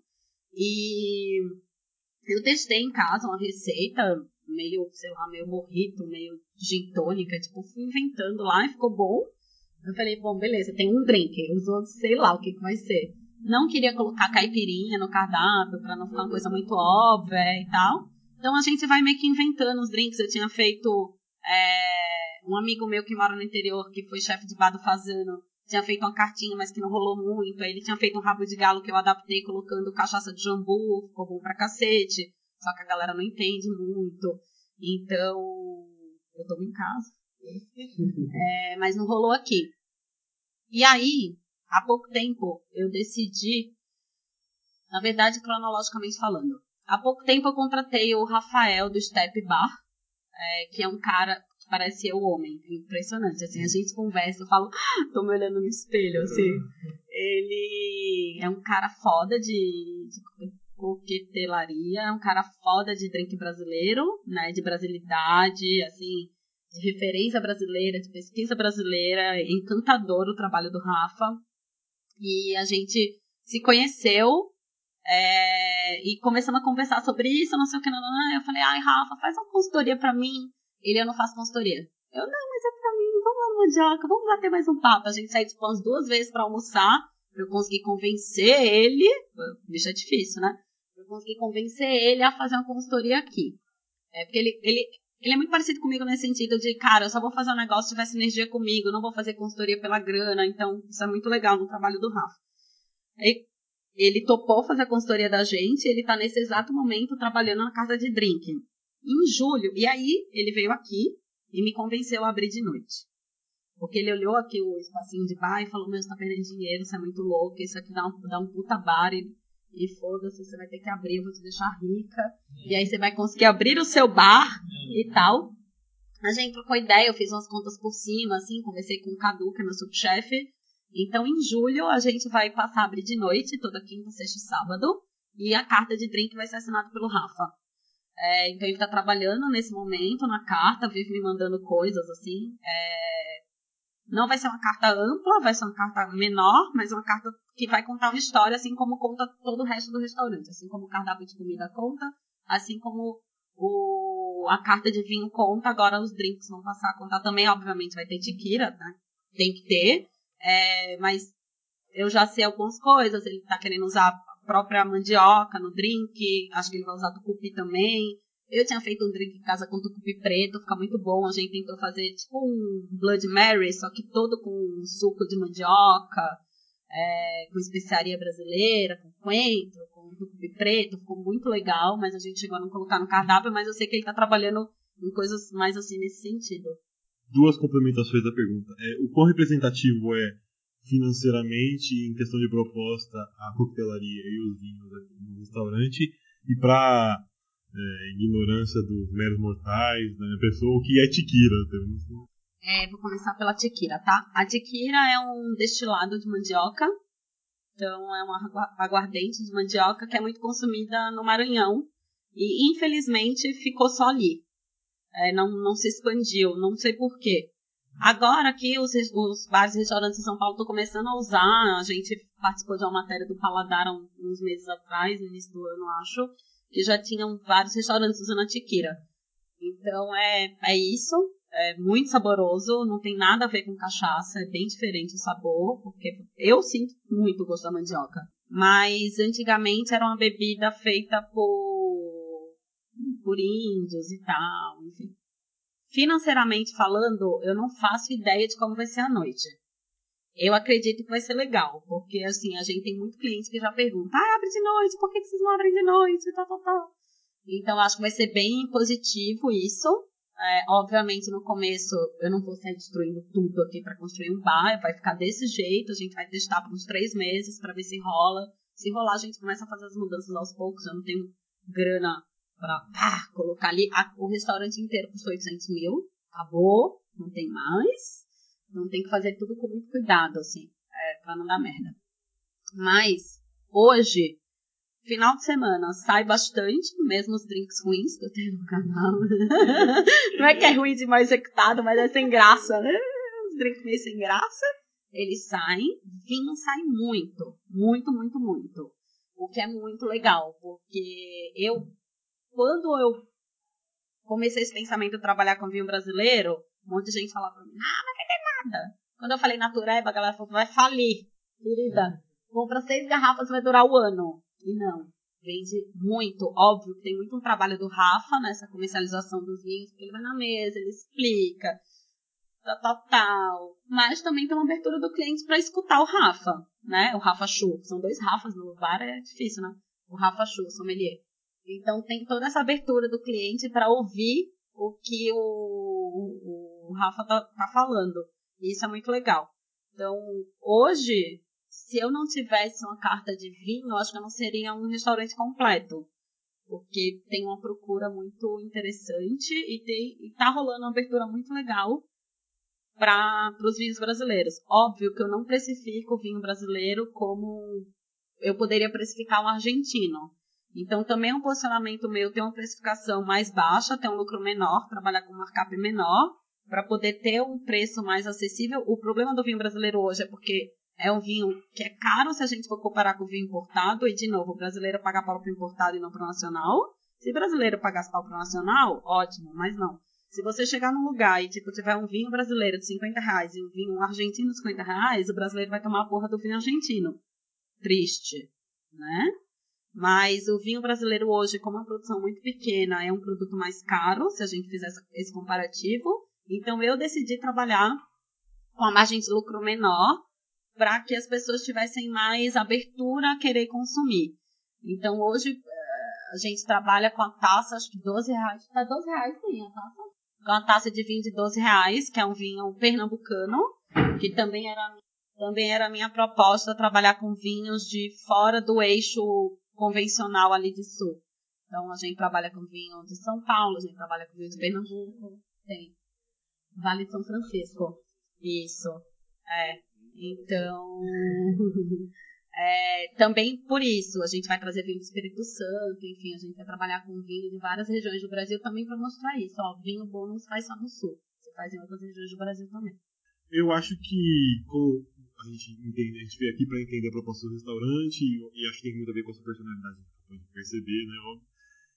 E eu testei em casa uma receita meio, sei lá, meio morrito, meio gin tônica. Tipo, fui inventando lá e ficou bom. Eu falei, bom, beleza, tem um drink. Os outros, sei lá o que, que vai ser. Não queria colocar caipirinha no cardápio para não ficar uma coisa muito óbvia e tal. Então a gente vai meio que inventando os drinks. Eu tinha feito... É, um amigo meu que mora no interior, que foi chefe de bar do Fazano, tinha feito uma cartinha, mas que não rolou muito. Aí ele tinha feito um rabo de galo que eu adaptei colocando cachaça de jambu. Ficou bom pra cacete. Só que a galera não entende muito. Então, eu tomo em casa. É, mas não rolou aqui. E aí, há pouco tempo, eu decidi, na verdade, cronologicamente falando, há pouco tempo eu contratei o Rafael do Step Bar, é, que é um cara que parece eu homem, é impressionante, assim, a gente conversa, eu falo, ah, tô me olhando no espelho, assim, ele é um cara foda de, de coquetelaria, é um cara foda de drink brasileiro, né, de brasilidade, assim, de referência brasileira, de pesquisa brasileira, encantador o trabalho do Rafa. E a gente se conheceu é, e começamos a conversar sobre isso, não sei o que, não, não, não. Eu falei, ai, Rafa, faz uma consultoria pra mim. Ele, eu não faço consultoria. Eu, não, mas é pra mim, vamos lá no Mandioca, vamos bater mais um papo. A gente saiu tipo umas duas vezes pra almoçar, pra eu conseguir convencer ele, bicho é difícil, né? Pra eu conseguir convencer ele a fazer uma consultoria aqui. É, porque ele, ele, ele é muito parecido comigo nesse sentido de, cara, eu só vou fazer um negócio se tiver sinergia comigo, não vou fazer consultoria pela grana, então isso é muito legal no trabalho do Rafa. Aí, ele topou fazer a consultoria da gente, ele tá nesse exato momento trabalhando na casa de drink. Em julho, e aí ele veio aqui e me convenceu a abrir de noite. Porque ele olhou aqui o espacinho de bar e falou, meu, você tá perdendo dinheiro, isso é muito louco, isso aqui dá um, dá um puta bar e, e foda-se, você vai ter que abrir, eu vou te deixar rica. É. E aí você vai conseguir abrir o seu bar é. e tal. A gente trocou ideia, eu fiz umas contas por cima, assim, conversei com o Cadu, que é meu subchefe. Então, em julho, a gente vai passar a abrir de noite, toda quinta, sexta e sábado. E a carta de drink vai ser assinada pelo Rafa. É, então, ele tá trabalhando nesse momento na carta, vive me mandando coisas, assim. É, não vai ser uma carta ampla, vai ser uma carta menor, mas uma carta que vai contar uma história, assim como conta todo o resto do restaurante. Assim como o cardápio de comida conta, assim como o, a carta de vinho conta, agora os drinks vão passar a contar também. Obviamente vai ter tequila, né? Tem que ter. É, mas eu já sei algumas coisas, ele tá querendo usar a própria mandioca no drink, acho que ele vai usar tucupi também. Eu tinha feito um drink em casa com tucupi preto, fica muito bom, a gente tentou fazer tipo um Blood Mary, só que todo com suco de mandioca, é, com especiaria brasileira, com coentro, com tucupi preto, ficou muito legal, mas a gente chegou a não colocar no cardápio, mas eu sei que ele tá trabalhando em coisas mais assim nesse sentido. Duas complementações da pergunta. É, o quão representativo é financeiramente, em questão de proposta, a coquetelaria e os vinhos aqui no restaurante, e para é, ignorância dos meros mortais, da minha pessoa, o que é tequila? É, vou começar pela tequila, tá? A tequila é um destilado de mandioca, então é uma aguardente de mandioca que é muito consumida no Maranhão, e infelizmente ficou só ali. É, não, não se expandiu, não sei porquê. Agora aqui os, os bares e restaurantes de São Paulo estão começando a usar, a gente participou de uma matéria do Paladar uns meses atrás, no início do ano, acho, que já tinham vários restaurantes usando a tequila. Então é, é isso, é muito saboroso, não tem nada a ver com cachaça, é bem diferente o sabor, porque eu sinto muito o gosto da mandioca. Mas antigamente era uma bebida feita por... por índios e tal, enfim. Financeiramente falando, eu não faço ideia de como vai ser a noite. Eu acredito que vai ser legal, porque assim, a gente tem muito cliente que já pergunta, ah, abre de noite, por que vocês não abrem de noite, tal, tal, tal. Então, acho que vai ser bem positivo isso. É, obviamente, no começo, eu não vou sair destruindo tudo aqui para construir um bar, vai ficar desse jeito, a gente vai testar por uns três meses para ver se rola. Se rolar, a gente começa a fazer as mudanças aos poucos, eu não tenho grana pra pá, colocar ali. A, o restaurante inteiro custou oitocentos mil. Acabou. Não tem mais. Então tem que fazer tudo com muito cuidado, assim. É, pra não dar merda. Mas, hoje, final de semana, sai bastante. Mesmo os drinks ruins que eu tenho no canal. Não é que é ruim de mal executado, mas é sem graça, né? Os drinks meio sem graça. Eles saem. Vinho sai muito. Muito, muito, muito. O que é muito legal. Porque eu... Quando eu comecei esse pensamento de trabalhar com vinho brasileiro, um monte de gente falava pra mim, ah, não vai ter nada. Quando eu falei Natureba, a galera falou, vai falir, querida. Compra seis garrafas, vai durar o ano. E não, vende muito. Óbvio que tem muito um trabalho do Rafa nessa comercialização dos vinhos, porque ele vai na mesa, ele explica, tal, tal, tal. Mas também tem uma abertura do cliente para escutar o Rafa, né? O Rafa Chu. São dois Rafas no bar, é difícil, né? O Rafa Chu, sommelier. Então, tem toda essa abertura do cliente para ouvir o que o, o, o Rafa tá, tá falando. E isso é muito legal. Então, hoje, se eu não tivesse uma carta de vinho, eu acho que eu não seria um restaurante completo. Porque tem uma procura muito interessante e, tem, e tá rolando uma abertura muito legal para os vinhos brasileiros. Óbvio que eu não precifico o vinho brasileiro como eu poderia precificar um argentino. Então, também é um posicionamento meu ter uma precificação mais baixa, ter um lucro menor, trabalhar com markup menor, para poder ter um preço mais acessível. O problema do vinho brasileiro hoje é porque É um vinho que é caro se a gente for comparar com o vinho importado. E, de novo, o brasileiro paga pau pro importado e não pro nacional. Se o brasileiro pagasse pau pro nacional, ótimo, mas não. Se você chegar num lugar e tipo, tiver um vinho brasileiro de cinquenta reais e um vinho argentino de cinquenta reais, o brasileiro vai tomar a porra do vinho argentino. Triste, né? Mas o vinho brasileiro hoje, como uma produção muito pequena, é um produto mais caro, se a gente fizer esse comparativo. Então, eu decidi trabalhar com a margem de lucro menor para que as pessoas tivessem mais abertura a querer consumir. Então, hoje, a gente trabalha com a taça, acho que doze reais. Tá doze reais, sim, a taça. Com a taça de vinho de doze reais, que é um vinho pernambucano, que também era, também era a minha proposta, trabalhar com vinhos de fora do eixo convencional ali de sul. Então, a gente trabalha com vinho de São Paulo, a gente trabalha com vinho de Pernambuco, tem Vale de São Francisco. Isso, é. Então, é, também por isso, a gente vai trazer vinho do Espírito Santo, enfim, a gente vai trabalhar com vinho de várias regiões do Brasil também para mostrar isso. Ó, vinho bom não se faz só no sul, se faz em outras regiões do Brasil também. Eu acho que, como a gente entende, a gente veio aqui para entender a proposta do restaurante, e, e acho que tem muito a ver com a sua personalidade, pode perceber, né, óbvio.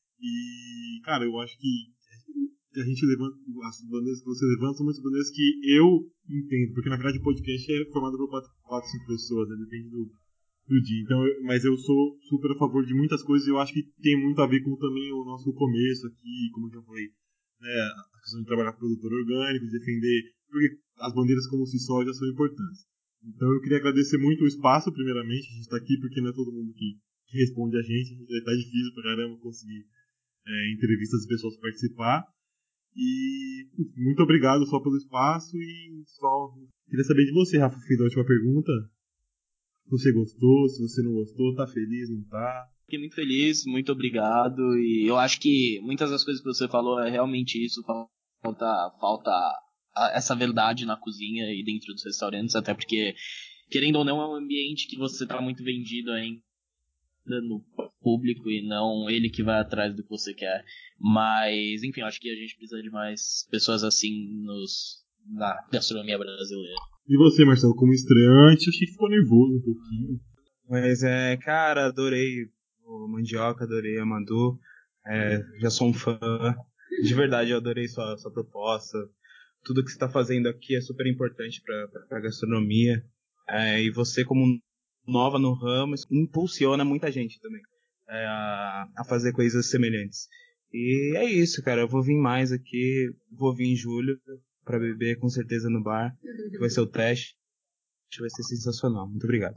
E, cara, eu acho que a gente levanta, as bandeiras que você levanta são muitas bandeiras que eu entendo, porque na verdade o podcast é formado por quatro, cinco pessoas, né, depende do, do dia. Então, eu, mas eu sou super a favor de muitas coisas e eu acho que tem muito a ver com também o nosso começo aqui, como eu já falei, né, a questão de trabalhar com produtor orgânico, de defender, porque as bandeiras como si só já são importantes. Então eu queria agradecer muito o espaço, primeiramente, a gente está aqui porque não é todo mundo que, que responde a gente, está difícil pra caramba conseguir é, entrevistas e pessoas participar. E muito obrigado só pelo espaço e só queria saber de você, Rafa, fiz a última pergunta. Se você gostou, se você não gostou, tá feliz, não tá? Fiquei muito feliz, muito obrigado. E eu acho que muitas das coisas que você falou é realmente isso. Falta, falta essa verdade na cozinha e dentro dos restaurantes, até porque, querendo ou não, é um ambiente que você tá muito vendido ainda no público e não ele que vai atrás do que você quer. Mas, enfim, acho que a gente precisa de mais pessoas assim nos, na gastronomia brasileira. E você, Marcelo, como estreante, eu achei que ficou nervoso um pouquinho. Mas é, cara, adorei o Mandioca, adorei a Madu, é, já sou um fã, de verdade eu adorei sua, sua proposta, tudo que você está fazendo aqui é super importante para a gastronomia, é, e você como nova no ramo, impulsiona muita gente também é, a, a fazer coisas semelhantes. E é isso, cara, eu vou vir mais aqui, vou vir em julho para beber com certeza no bar, que vai ser o teste, vai ser sensacional. Muito obrigado.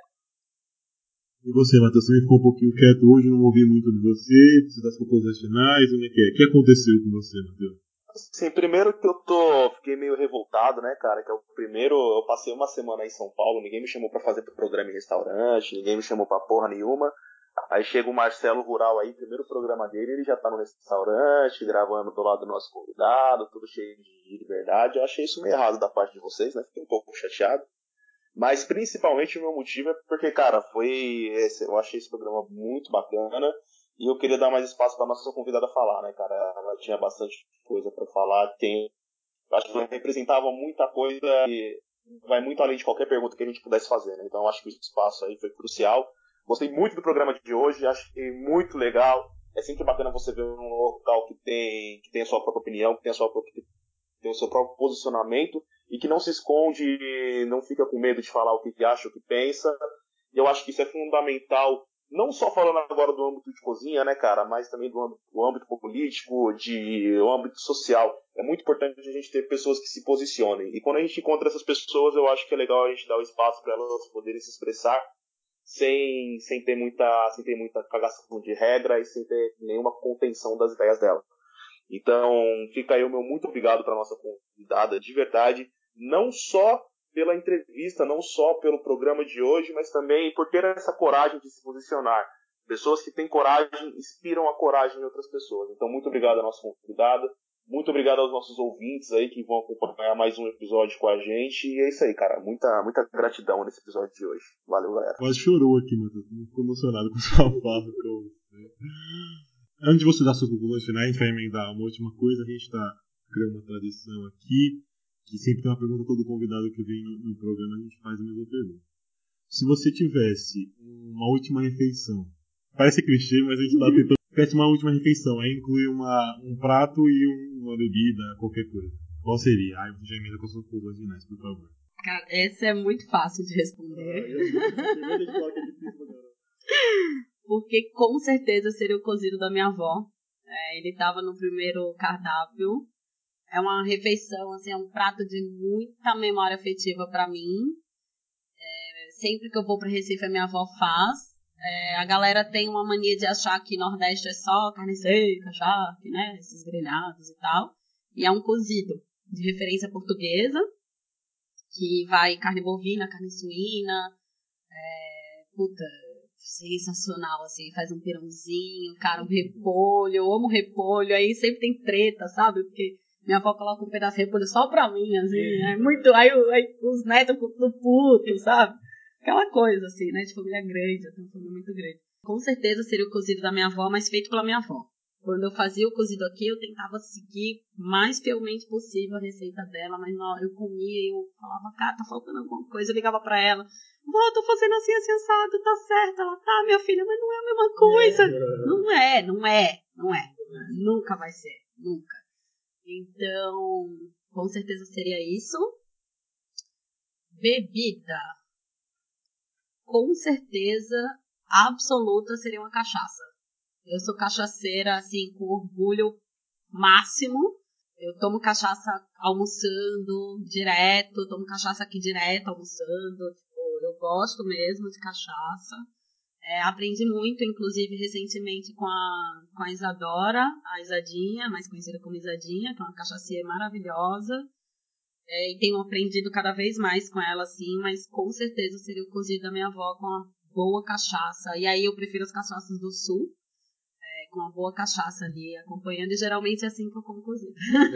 E você, Matheus, também ficou um pouquinho quieto hoje, não ouvi muito de você, você das conclusões finais, como é que é? O que aconteceu com você, Matheus? Sim, primeiro que eu tô, fiquei meio revoltado, né, cara, que é o primeiro, eu passei uma semana aí em São Paulo, ninguém me chamou pra fazer programa em restaurante, ninguém me chamou pra porra nenhuma, aí chega o Marcelo Rural aí, primeiro programa dele, ele já tá no restaurante, gravando do lado do nosso convidado, tudo cheio de liberdade, eu achei isso meio errado da parte de vocês, né, fiquei um pouco chateado. Mas principalmente o meu motivo é porque, cara, foi esse, eu achei esse programa muito bacana e eu queria dar mais espaço para nossa convidada falar, né, cara? Ela tinha bastante coisa para falar, tem, acho que ela representava muita coisa e vai muito além de qualquer pergunta que a gente pudesse fazer, né? Então eu acho que o espaço aí foi crucial. Gostei muito do programa de hoje, achei muito legal. É sempre bacana você ver um local que tem, que tem a sua própria opinião, que tem a sua própria, que tem o seu próprio posicionamento e que não se esconde, não fica com medo de falar o que acha, o que pensa. E eu acho que isso é fundamental, não só falando agora do âmbito de cozinha, né, cara, mas também do âmbito, do âmbito político, de, do âmbito social. É muito importante a gente ter pessoas que se posicionem. E quando a gente encontra essas pessoas, eu acho que é legal a gente dar o espaço para elas poderem se expressar sem, sem ter muita, sem ter muita cagação de regra e sem ter nenhuma contenção das ideias dela. Então, fica aí o meu muito obrigado para a nossa convidada, de verdade, não só pela entrevista, não só pelo programa de hoje, mas também por ter essa coragem de se posicionar. Pessoas que têm coragem, inspiram a coragem em outras pessoas. Então, muito obrigado à nossa convidada, muito obrigado aos nossos ouvintes aí que vão acompanhar mais um episódio com a gente. E é isso aí, cara, muita, muita gratidão nesse episódio de hoje. Valeu, galera. Quase chorou aqui, Matheus, ficou emocionado com sua fala. Antes de você dar suas conclusões finais, a gente vai emendar uma última coisa. A gente está criando uma tradição aqui, que sempre tem uma pergunta a todo convidado que vem no, no programa, a gente faz a mesma pergunta. se você tivesse uma última refeição, parece clichê, mas a gente tá tentando, tivesse uma última refeição, aí inclui uma, um prato e um, uma bebida, qualquer coisa. Qual seria? Aí você já emenda com as suas conclusões finais, por favor. Cara, essa é muito fácil de responder. Porque com certeza seria o cozido da minha avó. É, ele estava no primeiro cardápio. É uma refeição, assim, é um prato de muita memória afetiva para mim. É, sempre que eu vou para Recife, a minha avó faz. É, a galera tem uma mania de achar que Nordeste é só carne seca, charque, né? Esses grelhados e tal. E é um cozido de referência portuguesa, que vai carne bovina, carne suína, é, puta, sensacional, assim, faz um pirãozinho, cara, um repolho, eu amo repolho, aí sempre tem treta, sabe? Porque minha avó coloca um pedaço de repolho só pra mim, assim, é muito, aí, aí os netos ficam puto, sabe? Aquela coisa, assim, né, de família grande, eu tenho uma família muito grande. Com certeza seria o cozido da minha avó, mas feito pela minha avó. Quando eu fazia o cozido aqui, eu tentava seguir mais fielmente possível a receita dela, mas não, eu comia e eu falava, cara, tá faltando alguma coisa, eu ligava pra ela, vó, tô fazendo assim, assim, assado, tá certo. Ela, tá, minha filha, mas não é a mesma coisa. É. Não é, não é, não é. Nunca vai ser, nunca. Então, com certeza seria isso. Bebida. Com certeza absoluta seria uma cachaça. Eu sou cachaceira, assim, com orgulho máximo. Eu tomo cachaça almoçando direto, tomo cachaça aqui direto almoçando. Tipo, eu gosto mesmo de cachaça. É, aprendi muito, inclusive, recentemente com a, com a Isadora, a Isadinha, mais conhecida como Isadinha, que é uma cachaceira maravilhosa. É, e tenho aprendido cada vez mais com ela, assim, mas com certeza seria o cozido da minha avó com uma boa cachaça. E aí eu prefiro as cachaças do sul. Com uma boa cachaça ali, acompanhando, e geralmente é assim que eu como cozido.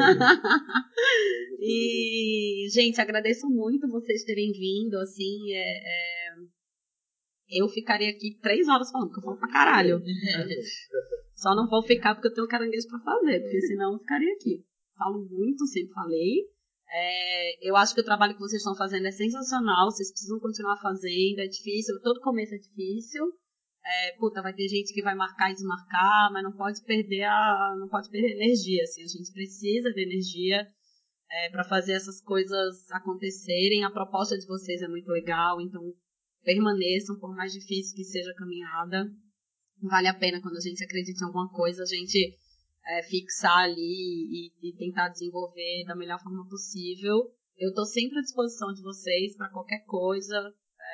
E, gente, agradeço muito vocês terem vindo, assim, é, é... eu ficaria aqui três horas falando, porque eu falo pra caralho. Só não vou ficar porque eu tenho caranguejo pra fazer, porque senão eu ficaria aqui. Falo muito, sempre falei. É, eu acho que o trabalho que vocês estão fazendo é sensacional, vocês precisam continuar fazendo, é difícil, todo começo é difícil. É, puta, vai ter gente que vai marcar e desmarcar, mas não pode perder a, não pode perder energia, assim, a gente precisa de energia é, para fazer essas coisas acontecerem. A proposta de vocês é muito legal, então permaneçam, por mais difícil que seja a caminhada, vale a pena quando a gente acredita em alguma coisa, a gente é, fixar ali e, e tentar desenvolver da melhor forma possível. Eu tô sempre à disposição de vocês para qualquer coisa.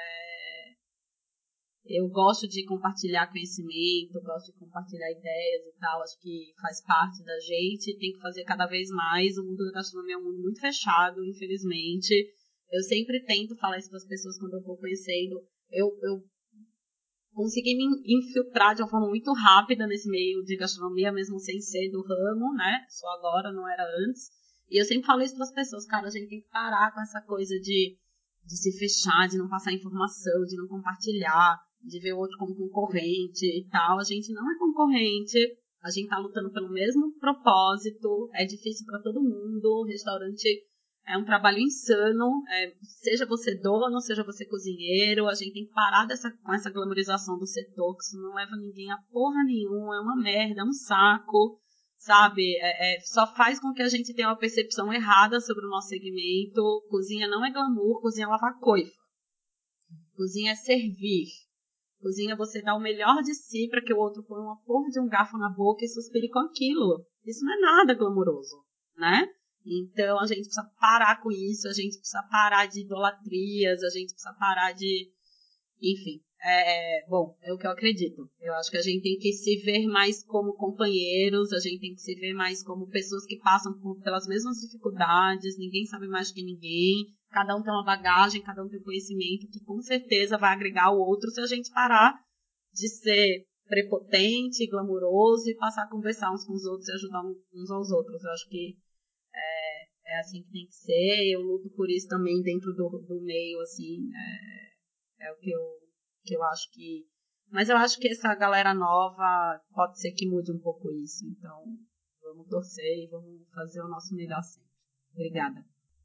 Eu gosto de compartilhar conhecimento, gosto de compartilhar ideias e tal, acho que faz parte da gente, tem que fazer cada vez mais. O mundo da gastronomia é um mundo muito fechado, infelizmente. Eu sempre tento falar isso para as pessoas quando eu vou conhecendo. Eu, eu consegui me infiltrar de uma forma muito rápida nesse meio de gastronomia, mesmo sem ser do ramo, né? Só agora, não era antes. E eu sempre falo isso para as pessoas, cara, a gente tem que parar com essa coisa de, de se fechar, de não passar informação, de não compartilhar, de ver o outro como concorrente e tal. A gente não é concorrente, a gente tá lutando pelo mesmo propósito, é difícil para todo mundo, o restaurante é um trabalho insano, é, seja você dono, seja você cozinheiro, a gente tem que parar dessa, com essa glamorização do setor, que isso não leva ninguém a porra nenhuma, é uma merda, é um saco, sabe? É, é, só faz com que a gente tenha uma percepção errada sobre o nosso segmento. Cozinha não é glamour, cozinha é lavar coifa. Cozinha é servir. Cozinha você dá o melhor de si para que o outro ponha uma porra de um garfo na boca e suspire com aquilo. Isso não é nada glamouroso, né? Então a gente precisa parar com isso, a gente precisa parar de idolatrias, a gente precisa parar de... Enfim, é, bom, é o que eu acredito. Eu acho que a gente tem que se ver mais como companheiros, a gente tem que se ver mais como pessoas que passam por, pelas mesmas dificuldades, ninguém sabe mais que ninguém, cada um tem uma bagagem, cada um tem um conhecimento que com certeza vai agregar o outro se a gente parar de ser prepotente, glamuroso e passar a conversar uns com os outros e ajudar uns aos outros. Eu acho que é, é assim que tem que ser. Eu luto por isso também dentro do, do meio, assim, é, é o que eu, que eu acho que... Mas eu acho que essa galera nova pode ser que mude um pouco isso. Então, vamos torcer e vamos fazer o nosso melhor sempre. Obrigada.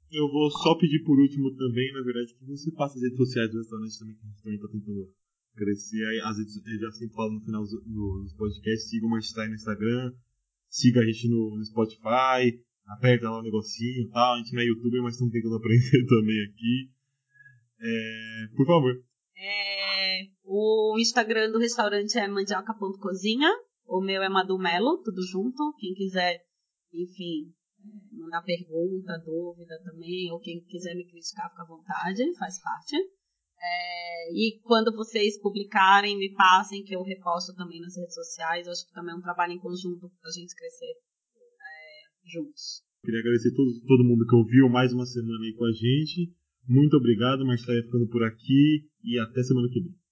Eu vou só pedir por último também, na verdade, que você passe as redes sociais do restaurante também, que a gente também tá tentando crescer. Aí, às vezes, eu já sempre falo no final dos, dos podcasts, siga o Manchester no Instagram, siga a gente no, no Spotify, aperta lá o negocinho e tal. A gente não é youtuber, mas estamos tentando aprender também aqui. É, por favor. É, o Instagram do restaurante é mandioca ponto cozinha. O meu é Madumelo, tudo junto. Quem quiser, enfim, mandar pergunta, dúvida também, ou quem quiser me criticar, fica à vontade, faz parte. É, e quando vocês publicarem, me passem, que eu reposto também nas redes sociais. Eu acho que também é um trabalho em conjunto pra gente crescer é, juntos. Queria agradecer todo, todo mundo que ouviu mais uma semana aí com a gente. Muito obrigado, Marcelo, ficando por aqui e até semana que vem.